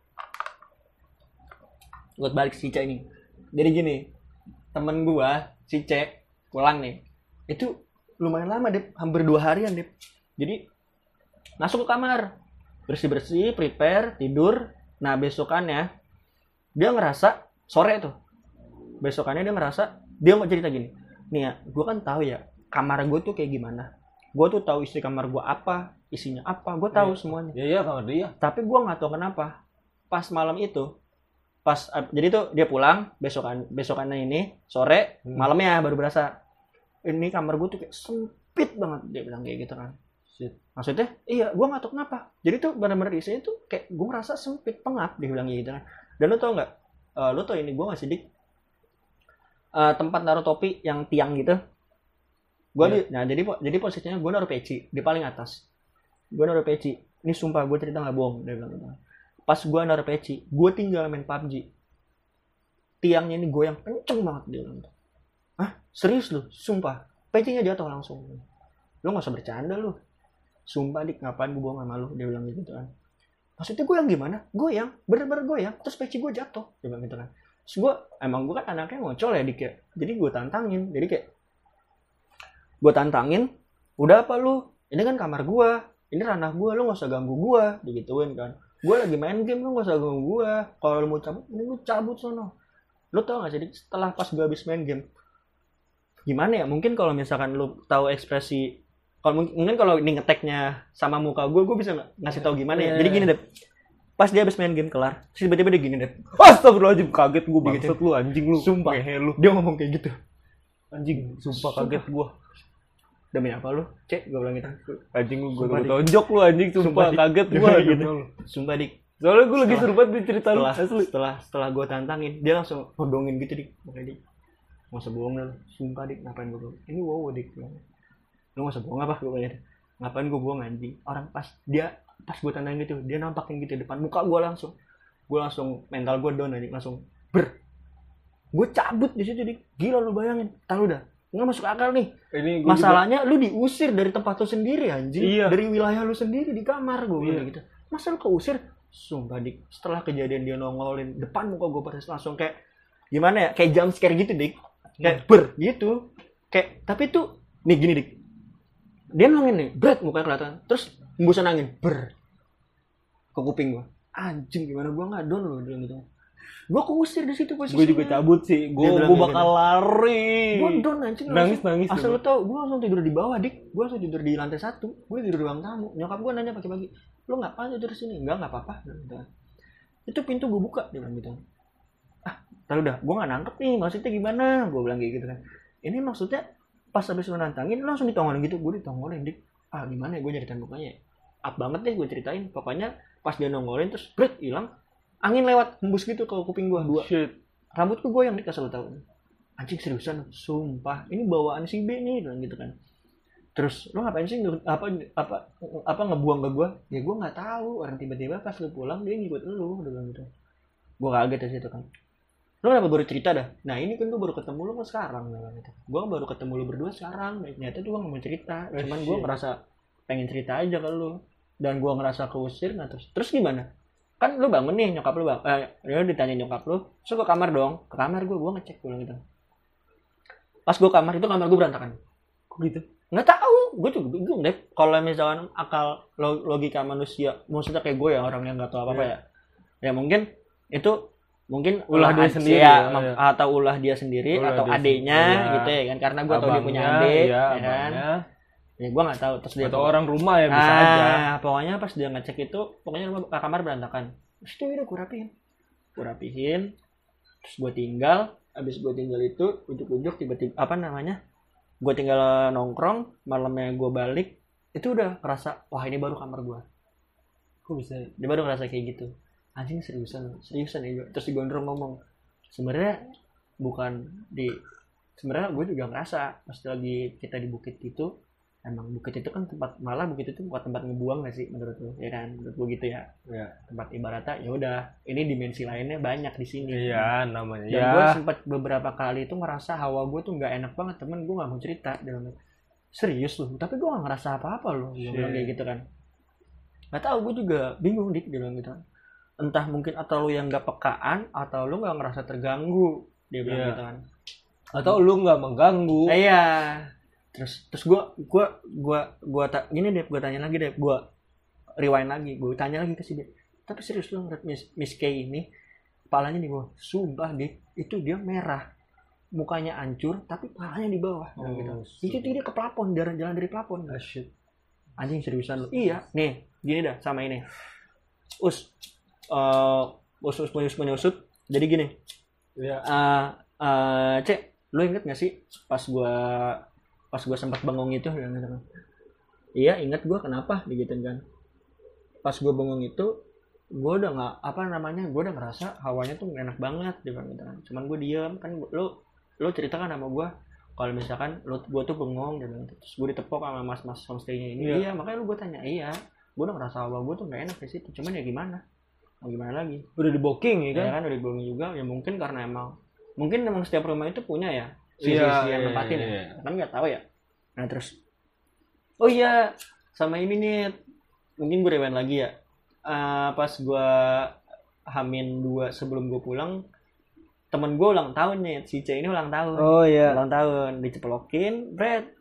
gue balik si C ini. Jadi gini, temen gue si C pulang nih. Itu lumayan lama deh, hampir 2 harian deh. Jadi masuk ke kamar, bersih-bersih, prepare, tidur. Nah besokannya dia ngerasa sore tuh. Besokannya dia mau cerita gini. Nih ya, gue kan tahu ya kamar gue tuh kayak gimana. Gue tuh tahu isi kamar gue apa, isinya apa. Gue tahu semuanya. Iya kamar dia. Tapi gue nggak tahu kenapa. Pas malam itu, jadi tuh dia pulang besokannya ini sore, malamnya baru berasa. Ini kamar gue tuh kayak sempit banget, dia bilang kayak gitu kan. Maksudnya iya gue nggak tahu kenapa, jadi tuh benar-benar isinya tuh kayak gue ngerasa sempit pengap, dia bilang gitu kan. Dan lo tau nggak, lo tau ini gue ngasih dik tempat naruh topi yang tiang gitu. Nah jadi posisinya gue naruh peci di paling atas. Gue naruh peci, ini sumpah gue cerita nggak bohong, dia bilang gitu. Pas gue naruh peci, gue tinggal main PUBG, tiangnya ini goyang kenceng banget, dia bilang gitu. Hah serius lu, sumpah pecinya jatuh langsung. Lo nggak usah bercanda lu. Sumpah dik, ngapain gue bohong sama lu, dia bilang gitu kan. Maksudnya goyang gimana? Goyang, bener-bener goyang, terus peci gue jatuh, dia bilang gitu kan. Terus gue kan anaknya ngocol ya dik ya. Jadi gue tantangin, udah apa lu? Ini kan kamar gue, ini ranah gue, lu gak usah ganggu gue, digituin kan. Gue lagi main game, lu gak usah ganggu gue. Kalau lu mau cabut, ini lu cabut sono. Lu tau gak sih dik, setelah pas gue habis main game, gimana ya? Mungkin kalau misalkan lu tahu ekspresi, mungkin kalau ini ngeteknya sama muka gue bisa ngasih tahu gimana ya. Jadi gini deh, pas dia habis main game kelar, tiba-tiba dia gini deh. Astagfirullahaladzim, kaget gue bangsat lu anjing lu. Sumpah, lu. Dia ngomong kayak gitu. Anjing, sumpah kaget gue. Demi apa lu? Cek, gue bilang gitu. Anjing lu, gue tonjok lu anjing, sumpah kaget gue gitu. Sumpah dik. Soalnya gue lagi seru banget cerita lu. Setelah gue tantangin, dia langsung nodongin gitu dik. Makanya dik, nggak usah bohong dah. Sumpah dik, ngapain gue bohong? Ini wow dik. Lu nggak usah bohong apa? Gue bilang gitu. Ngapain gue bohong anjing? Orang pas gue tantangin gitu, dia nampakin gitu depan muka gue langsung. Gue langsung mental gue down anjing, langsung gue cabut di situ dik. Gila lu bayangin, tahu dah. Nggak masuk akal nih. Masalahnya lu diusir dari tempat lu sendiri anjing. Iya. Dari wilayah lu sendiri di kamar gue bilang gitu. Masa lu keusir? Sumpah dik, setelah kejadian dia nongolin depan muka gue pada langsung kayak gimana ya? Kayak jump scare gitu dik. Kayak gitu. Kayak tapi tuh nih gini dik. Dia nongolin nih, berat mukanya kelihatan. Terus hembusan angin, ke kuping gue. Anjing gimana gue nggak down loh dia gitu. Gue keusir di situ posisinya. Gue juga cabut sih. Gue bakal lari. Gue down anjing. Nangis. Asal lo tau, gue langsung tidur di bawah dik. Gue langsung tidur di lantai 1. Gue tidur di ruang tamu. Nyokap gue nanya pagi-pagi, lo ngapain tidur sini? Enggak apa-apa. Itu pintu gue buka, dia bilang gitu. Tahu dah, gue nggak nangkep nih. Maksudnya gimana? Gue bilang kayak gitu kan. Ini maksudnya pas habis lo nantangin, lo langsung ditongolin gitu. Gue ditongolin dik. Gimana ya gue nyeritain mukanya? Up banget deh gue ceritain. Pokoknya pas dia nongolin terus hilang. Angin lewat hembus gitu ke kuping gua 2. Shit. rambutku goyang nih kasih lo tau. Anjing seriusan, sumpah ini bawaan si B nih gitu kan. Terus lo ngapain sih apa ngebuang ke gue? Ya gue nggak tahu, orang tiba-tiba pas lu pulang dia ngikut lu udah gitu. Gue kaget di situ kan. Lo kenapa baru cerita dah? Nah ini kan gue baru ketemu lo sekarang gitu. Gue baru ketemu lo berdua sekarang. Ternyata tuh gue nggak mau cerita, cuman gue ngerasa pengen cerita aja ke lo. Dan gue ngerasa keusir, nah terus gimana? Kan lo bangun nih, nyokap lo lo ditanya nyokap lo, so ke kamar dong, ke kamar gue ngecek pulang gitu. Pas gue kamar itu kamar gue berantakan. Kok gitu? Nggak tahu, gue juga bingung deh. Kalau misalkan akal logika manusia, maksudnya kayak gue ya orang yang nggak tahu apa-apa ya mungkin itu ulah dia sendiri atau ulah dia sendiri atau adeknya gitu ya kan, karena gue tahu dia punya adik ya kan. Ya gue nggak tahu, terus dia atau orang rumah ya bisa aja. Pokoknya pas dia ngecek itu, pokoknya kamar berantakan. Terus itu udah gue rapihin, terus gue tinggal. Abis gue tinggal itu ujuk-ujuk tiba-tiba gue tinggal nongkrong, malamnya gue balik, itu udah ngerasa wah ini baru kamar gue. Kok bisa? Dia baru ngerasa kayak gitu. Anjing seriusan ya. Terus si Gondrong ngomong, sebenarnya gue juga ngerasa pas lagi kita di bukit gitu, emang bukit itu kan bukit itu bukan tempat ngebuang nggak sih menurut lo ya kan? Menurut gue gitu ya. Tempat ibaratnya ya udah ini dimensi lainnya banyak di sini. Iya namanya. Dan gue sempat beberapa kali itu ngerasa hawa gue tuh nggak enak banget, temen gue nggak mau cerita dalam serius loh, tapi gue nggak ngerasa apa-apa loh, gue bilang kayak gitu kan. Nggak tahu, gue juga bingung dia bilang gitu. Entah mungkin atau lu yang nggak pekaan atau lu nggak ngerasa terganggu, dia bilang gitu kan. Atau lu nggak mengganggu. Iya. Terus gue tanya lagi deh, gue rewind lagi, gue tanya lagi ke si dia. Tapi serius lu ngeliat Miss K ini, kepalanya di bawah, sumpah itu dia merah, mukanya hancur, tapi kepalanya di bawah. Gitu. Itu dia ke plafon, jalan dari plafon. Anjing seriusan lu? Iya. Nih, gini dah sama ini. Menyusut. Jadi gini. Iya. Cek, lu inget nggak sih pas gue sempat bengong itu ya gitu. Iya, ingat gue kenapa digituin kan. Pas gue bengong itu, gue udah gue udah ngerasa hawanya tuh enak banget gitu kan. Cuman gue diam kan, lu ceritakan sama gue kalau misalkan gue tuh bengong dan terus gue ditepok sama mas homestay-nya ini. Iya, makanya gue tanya, iya, gue udah ngerasa hawa gue tuh nggak enak di situ. Cuman ya gimana lagi? Udah di booking ya kan? Udah di booking juga. Ya mungkin karena emang setiap rumah itu punya ya sisi yang nempatin ya. Kan nggak tahu ya. Nah terus, oh iya, sama ini nih, mungkin gue rewind lagi ya. Pas gue H-2 sebelum gue pulang, temen gue ulang tahun nih, si C ini ulang tahun. Oh iya. Ulang tahun, diceplokin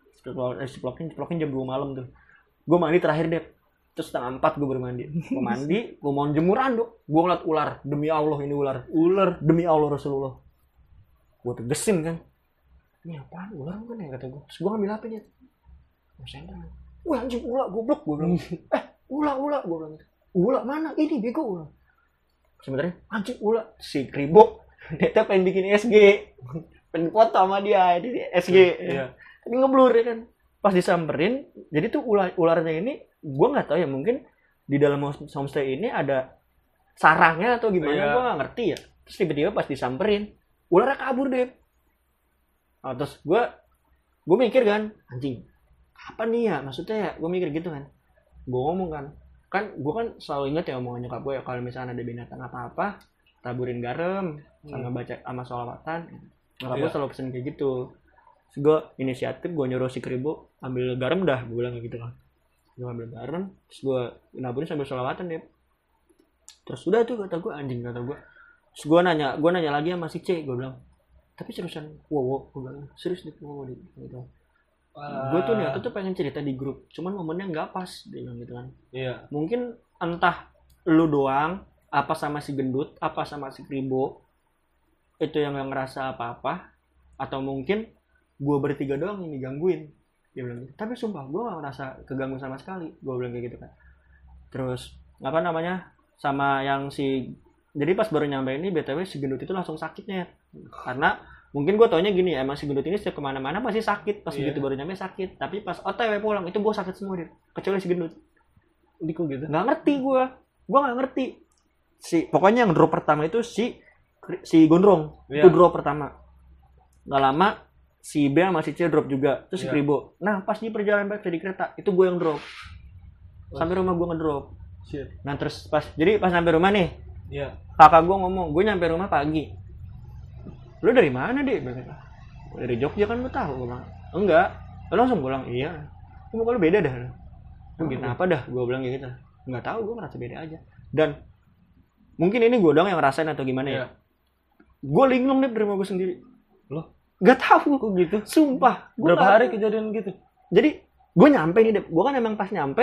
jam 2 malam tuh. Gue mandi terakhir deh. Terus 3:30 gue baru mandi. Gue mandi, gue mau jemuran tuh. Gue ngeliat ular. Demi Allah ini ular. Demi Allah Rasulullah. Gue tegesin kan. Ini apaan? Ular kan ya kata gue. Terus gue ngambil HP-nya. Gue sendal. Wah anjing ular goblok gue bilang. Ular gue bilang. Ular mana? Ini bego ular. Sebenarnya anjing ular. Si Kribo. Dia pengen bikin SG. Pengen foto sama dia di SG. Iya. Tapi ngeblur ya kan. Pas disamperin, jadi tuh ularnya ini gue nggak tahu ya, mungkin di dalam homestay ini ada sarangnya atau gimana, gue nggak ngerti ya. Terus tiba-tiba pas disamperin, ularnya kabur deh. Nah, terus gue mikir kan, anjing apa nih ya maksudnya ya, gue mikir gitu kan. Gue ngomong kan gue kan selalu ingat ya omongan nyokap gue ya, kalau misalnya ada binatang apa-apa taburin garam sama baca sama sholawatan. Nyokap gue selalu pesen kayak gitu. Terus gue inisiatif, gue nyuruh si Kribo ambil garam dah, gue bilang kayak gitu kan. Gue ambil garam, terus gue naburin sambil sholawatan deh. Terus udah tuh kata gue, anjing kata gue. Terus gue nanya lagi sama si C, gue bilang, tapi seriusan, wow, gue bilang serius nih, wow gitu. Gue tuh niatnya tuh pengen cerita di grup, cuman momennya nggak pas, dia bilang gitu kan. Iya. Mungkin entah lu doang, apa sama si gendut, apa sama si Kribo, itu yang nggak ngerasa apa-apa, atau mungkin gue bertiga doang yang digangguin, dia bilang gitu. Tapi sumpah gue gak ngerasa keganggu sama sekali, gue bilang kayak gitu kan. Terus sama yang jadi pas baru nyampe ini BTW si gendut itu langsung sakitnya, karena mungkin gue taunya gini ya, emang si gendut ini setiap kemana-mana pasti sakit, pas begitu baru nyampe sakit. Tapi pas OTW pulang itu gue sakit semua dia, kecuali si gendut. Gitu nggak ngerti gue nggak ngerti. Pokoknya yang drop pertama itu si si Gondrong itu drop pertama. Nggak lama si B sama si C drop juga, terus si Kribo. Nah pas di perjalanan balik dari kereta itu gue yang drop sampai rumah, gue ngedrop. Nah terus pas sampai rumah nih, kakak gue ngomong, gue nyampe rumah pagi. Lu dari mana deh? Dari Jogja kan, lu tahu. Gue bilang enggak. Lu langsung bilang iya. Muka lu beda dah. Kenapa dah? Gue bilang kayak gitu. Nggak tahu, gue merasa beda aja. Dan mungkin ini gue doang yang ngerasain atau gimana ya. Gue linglung deh dari rumah gue sendiri. Loh? Gak tahu kok gitu. Sumpah. Berapa hari kejadian gitu? Jadi gue nyampe nih, gue kan emang pas nyampe,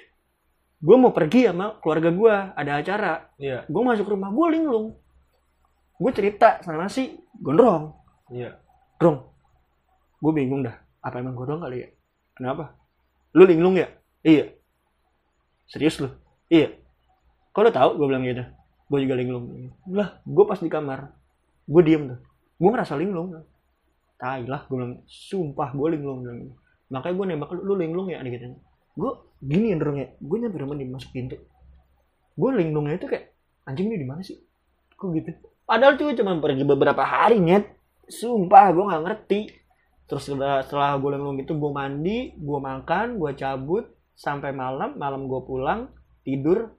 gue mau pergi sama keluarga gue, ada acara. Gue masuk rumah, gue linglung. Gue cerita sama si Gondrong. Drong, gue bingung dah. Apa emang gue doang kali ya? Kenapa? Lu linglung ya? Iya. Serius lu? Iya. Kok lu tahu? Gue bilang gitu. Gue juga linglung. Lah, gue pas di kamar, gue diem tuh. Gue ngerasa linglung. Tai lah, gue bilang, sumpah gue linglung. Makanya gue nembak lu linglung ya, gitu. Gue gini ya, Drong ya. Gue nyampe rumah nih, masuk pintu. Gue linglungnya itu kayak, anjing ini di mana sih? Kok gitu? Padahal tuh cuma pergi beberapa hari, Nyet. Sumpah, gue nggak ngerti. Terus setelah gue linglung itu, gue mandi, gue makan, gue cabut sampai malam gue pulang, tidur,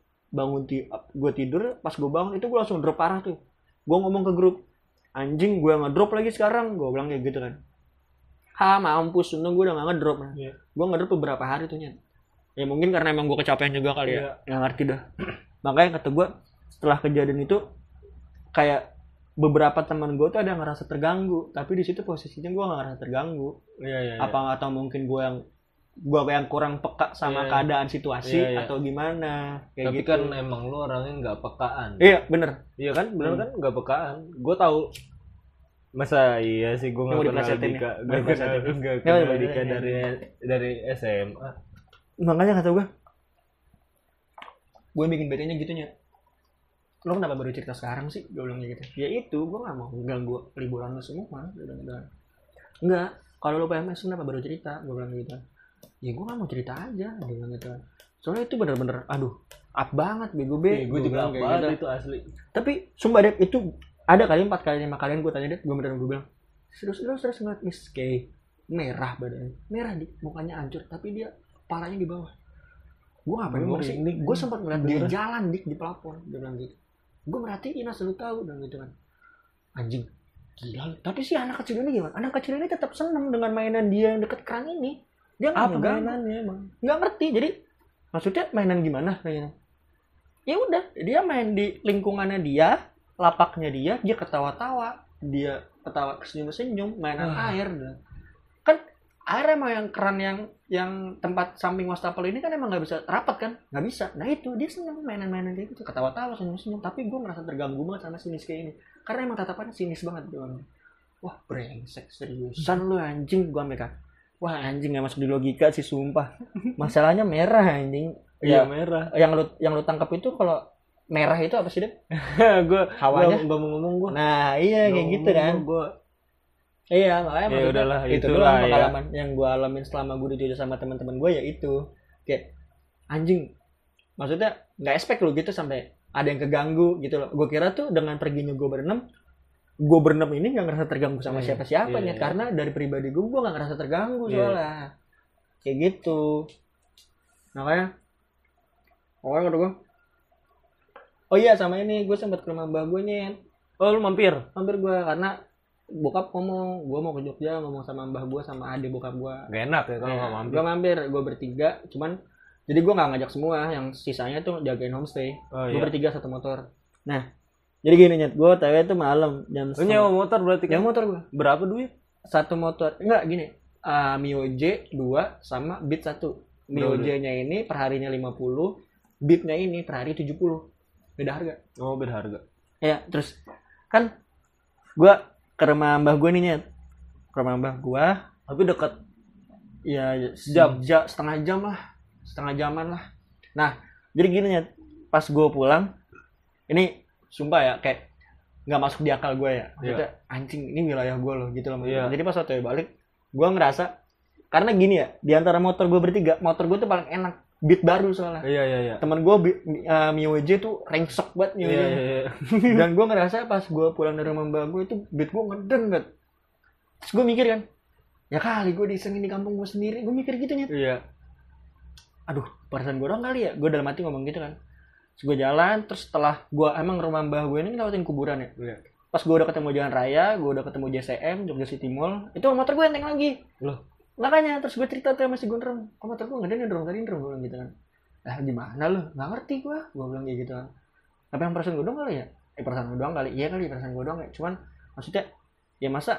gue tidur, pas gue bangun itu gue langsung drop parah tuh. Gue ngomong ke grup, anjing gue ngedrop lagi sekarang, gue bilang kayak gitu kan. Mampus, untung gue udah gak ngedrop. Gue ngedrop beberapa hari tuh, Nyet. Ya mungkin karena emang gue kecapean juga kali ya. Gak ngerti dah. Makanya kata gue, setelah kejadian itu kayak beberapa teman gue tuh ada yang ngerasa terganggu, tapi di situ posisinya gue gak ngerasa terganggu. Apa atau mungkin gue yang kurang peka sama keadaan situasi atau gimana kayak tapi gitu. Kan emang lu orangnya nggak pekaan. Iya bener. Iya kan, bener kan, nggak pekaan. Gue tahu. Masa iya sih gue nggak kenal Dika dari SMA. Makanya kata gue bikin betenya gitunya. Lo kenapa baru cerita sekarang sih? Gue bilang gitu. Ya itu, gue nggak mau ganggu liburan lo semua. Enggak. Kalau lo PMS kenapa baru cerita? Gue bilang gitu. Ya gue nggak mau cerita aja. Gue bilang gitu. Soalnya itu bener-bener, aduh, up banget bego be. Gue juga up banget itu asli. Tapi sumpah deh, itu ada kali 4 kali 5 kalian gue tanya deh, gue bilang terus ngeliat Miss K merah badannya, merah di mukanya hancur, tapi dia palanya di bawah. Gue ngapain ngomong sih? Gue sempat ngeliat dia jalan di pelapon, dia bilang gitu. Gue merhatiin asal lu tahu dan gitu kan. Anjing, gila. Tapi si anak kecil ini gimana? Anak kecil ini tetap seneng dengan mainan dia yang deket keran ini. Dia nggak mainannya emang nggak ngerti. Jadi maksudnya mainan gimana kayaknya? Ya udah, dia main di lingkungannya dia, lapaknya dia ketawa-tawa, dia ketawa senyum-senyum, mainan air. Kan air emang yang keran yang tempat samping wastafel ini kan emang nggak bisa rapat kan, nggak bisa. Nah itu dia seneng mainan-mainan kayak gitu, ketawa-tawa senyum-senyum. Tapi gue merasa terganggu banget sama sinis kayak ini, karena emang tatapannya sinis banget doang. Wah brengsek seriusan lu anjing, gue mereka. Wah anjing nggak masuk di logika sih sumpah. Masalahnya merah anjing. Iya merah. Yang lu tangkap itu kalau merah itu apa sih, Dep? Gue hawanya nggak mau ngomong gue. Nah iya kayak gitu kan. Iya makanya ya udahlah, itu doang pengalaman yang gue alamin selama gue dijajah sama teman-teman gue, ya itu kayak anjing. Maksudnya nggak expect lo gitu sampai ada yang keganggu gitu loh. Gue kira tuh dengan perginya gue berenam ini nggak ngerasa terganggu sama siapa-siapa nih, karena dari pribadi gue nggak ngerasa terganggu soalnya kayak gitu. Makanya kata gue, oh iya sama ini gue sempat ke rumah mbak gue nih. Oh lu mampir gue karena bokap ngomong gue mau ke Jogja, ngomong sama mbah gue sama adik bokap gue. Gak enak ya kalau nggak mampir. Gue mampir, gue bertiga, cuman jadi gue nggak ngajak semua, yang sisanya tuh jagain homestay. Gue bertiga satu motor. Nah jadi gini Nyet, gue TW tuh malam jam. Lu nyewa motor berarti kan? Nyewa motor gue. Berapa duit? Satu motor, enggak gini, Mio J 2 sama Beat 1. Mio J nya ini per harinya 50, Beat nya ini per hari 70. Beda harga. Oh beda harga. Ya terus kan gue ke rumah mbah gue nih Nyet. Ke rumah mbah gue. Tapi dekat. Ya setengah jaman lah. Nah jadi gini Nyet, pas gue pulang ini sumpah ya kayak nggak masuk di akal gue ya. Maksudnya anjing ini wilayah gue loh gitu loh. Jadi pas waktu balik gue ngerasa, karena gini ya, di antara motor gue bertiga, motor gue tuh paling enak. beat baru soalnya. Iya. Temen gue Mio J tuh rengsek banget Mio J. Iya. Dan gue ngerasa pas gue pulang dari rumah mbak gue itu beat gue ngeden banget. Terus gue mikir kan, ya kali gue disengin di kampung gue sendiri. Gue mikir gitu nih. Iya. Aduh, perasaan gue doang kali ya. Gue dalam hati ngomong gitu kan. Terus gue jalan, terus setelah gue emang rumah mbah gue ini lewatin kuburan ya. Iya. Pas gue udah ketemu Jalan Raya, gue udah ketemu JCM, Jogja City Mall, itu motor gue enteng lagi. Loh, makanya terus gue cerita tuh sama si Gondrong, kok motor gue ngeden ya Drong tadi Drong, gue bilang gitu kan. Lah gimana lu? Nggak ngerti gue bilang kayak gitu kan. Tapi yang perasaan gue doang kali ya? Perasaan gue doang kali. Iya kali perasaan gue doang ya. Cuman maksudnya ya masa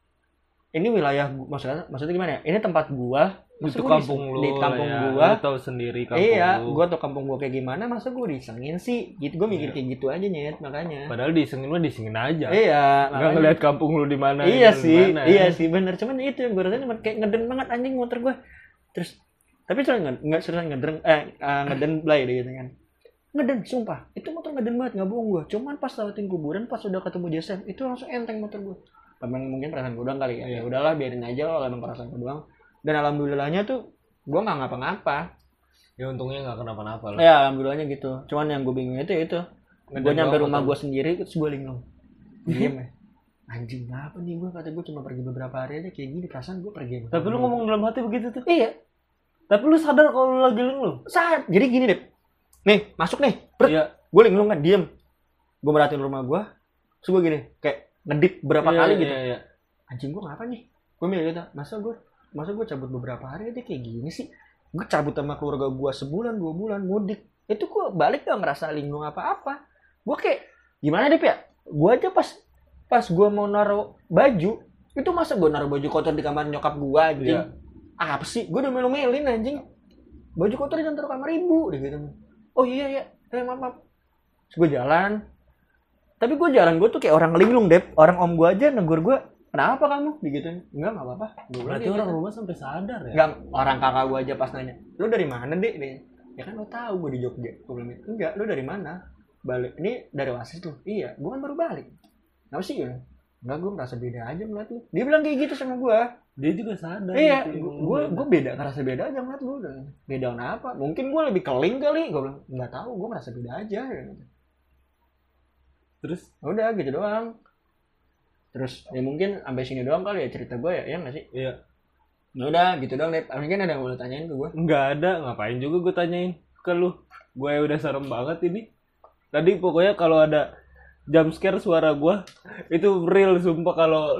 ini wilayah maksudnya gimana ya? Ini tempat gua, itu kampung lu. Di kampung ya. gua. Lu tahu sendiri kampung lu. Gua tau kampung gua kayak gimana, masa gua disengin sih? Gitu gua mikir kayak gitu aja Nyet, makanya. Padahal disengin lu disengin aja. Iya, enggak ngeliat kampung lu di mana. Iya sih, iya sih bener. Cuman itu yang gua rasain kayak ngeden banget anjing motor gua. Terus tapi enggak serius ngeden blay gitu kan. Ngeden, sumpah. Itu motor ngeden banget, enggak bohong gua. Cuman pas lewatin kuburan, pas udah ketemu JSM, itu langsung enteng motor gua. Memang mungkin perasaan gue doang kali ya. Ya udahlah biarin aja kalau emang perasaan gue doang. Dan alhamdulillahnya tuh gue nggak ngapa-ngapa. Ya untungnya nggak kenapa-napa lah. Ya alhamdulillahnya gitu. Cuman yang gue bingung itu gue nyampe rumah gue sendiri terus gue linglung. Diem ya. Anjing apa nih gue, kata gue cuma pergi beberapa hari aja kayak gini, perasaan gue pergi. Tapi lu ngomong dalam hati begitu tuh. Iya. Tapi lu sadar kalau lu lagi linglung? Saat. Jadi gini deh. Nih masuk nih. Iya. Gue linglung kan diem. Gue merhatiin rumah gue. Terus gue gini kayak ngedip berapa kali gitu. Iya. Anjing gue ngapa nih? Gue mikir gitu, masa gue cabut beberapa hari aja kayak gini sih. Gue cabut sama keluarga gue sebulan 2 bulan mudik. Itu gue balik gak ngerasa linglung apa-apa. Gue kayak gimana deh ya? Gue aja pas gue mau naruh baju, itu masa gue naruh baju kotor di kamar nyokap gue anjing. Iya. Apa sih? Gue udah melu-melin anjing. Baju kotor jangan taruh kamar ibu deh gitu. Oh iya. Maaf. Terus gue jalan. Tapi gue jalan gue tuh kayak orang linglung, Dep. Orang om gue aja negur gue, kenapa kamu? Digituin. Enggak apa-apa. Berarti orang rumah sampai sadar ya? Enggak, orang kakak gue aja pas nanya, lu dari mana, Dek? Ya kan lu tahu gue di Jogja. Gue bilang, enggak, lu dari mana? Balik. Ini dari Wasis tuh. Iya, gue kan baru balik. Kenapa sih? Enggak, gue merasa beda aja ngeliat lu. Dia bilang kayak gitu sama gue. Dia juga sadar. Iya, gue beda, ngerasa beda aja ngeliat lu. Beda kenapa? Mungkin gue lebih keling kali. Gue bilang, enggak tahu, gue merasa beda aja. Terus udah gitu doang. Terus ya mungkin sampai sini doang kali ya cerita gue ya nggak sih? Iya. Ya udah gitu doang deh. Mungkin ada yang mau tanyain ke gue? Nggak ada, ngapain juga gue tanyain ke lu. Gue udah serem banget ini. Tadi pokoknya kalau ada jump scare suara gue itu real sumpah.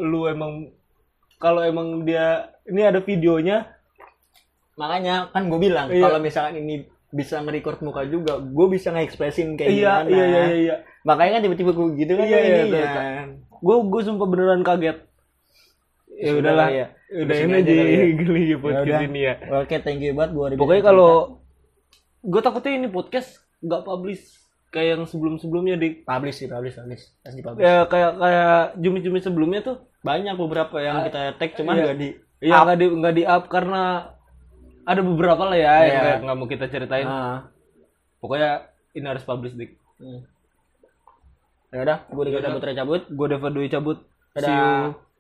Kalau emang dia ini ada videonya. Makanya kan gue bilang kalau misalkan ini bisa nge-record muka juga, gue bisa nge-expressin kayak gimana. Iya. Makanya kan tiba-tiba gue gitu kan. Iya. Gue sumpah beneran kaget. Ya udahlah. Ya. Udah ini aja geli podcast ini ya. Oke, thank you banget. Pokoknya kalau gue takutnya ini podcast nggak publish kayak yang sebelum-sebelumnya publish. Pasti publish. Ya kayak Jumi sebelumnya tuh banyak beberapa yang kita tag cuman nggak di up karena ada beberapa lah ya yang nggak mau kita ceritain. Pokoknya ini harus publish dik. Ya udah, gue udah cabut. Gue udah cabut. See you.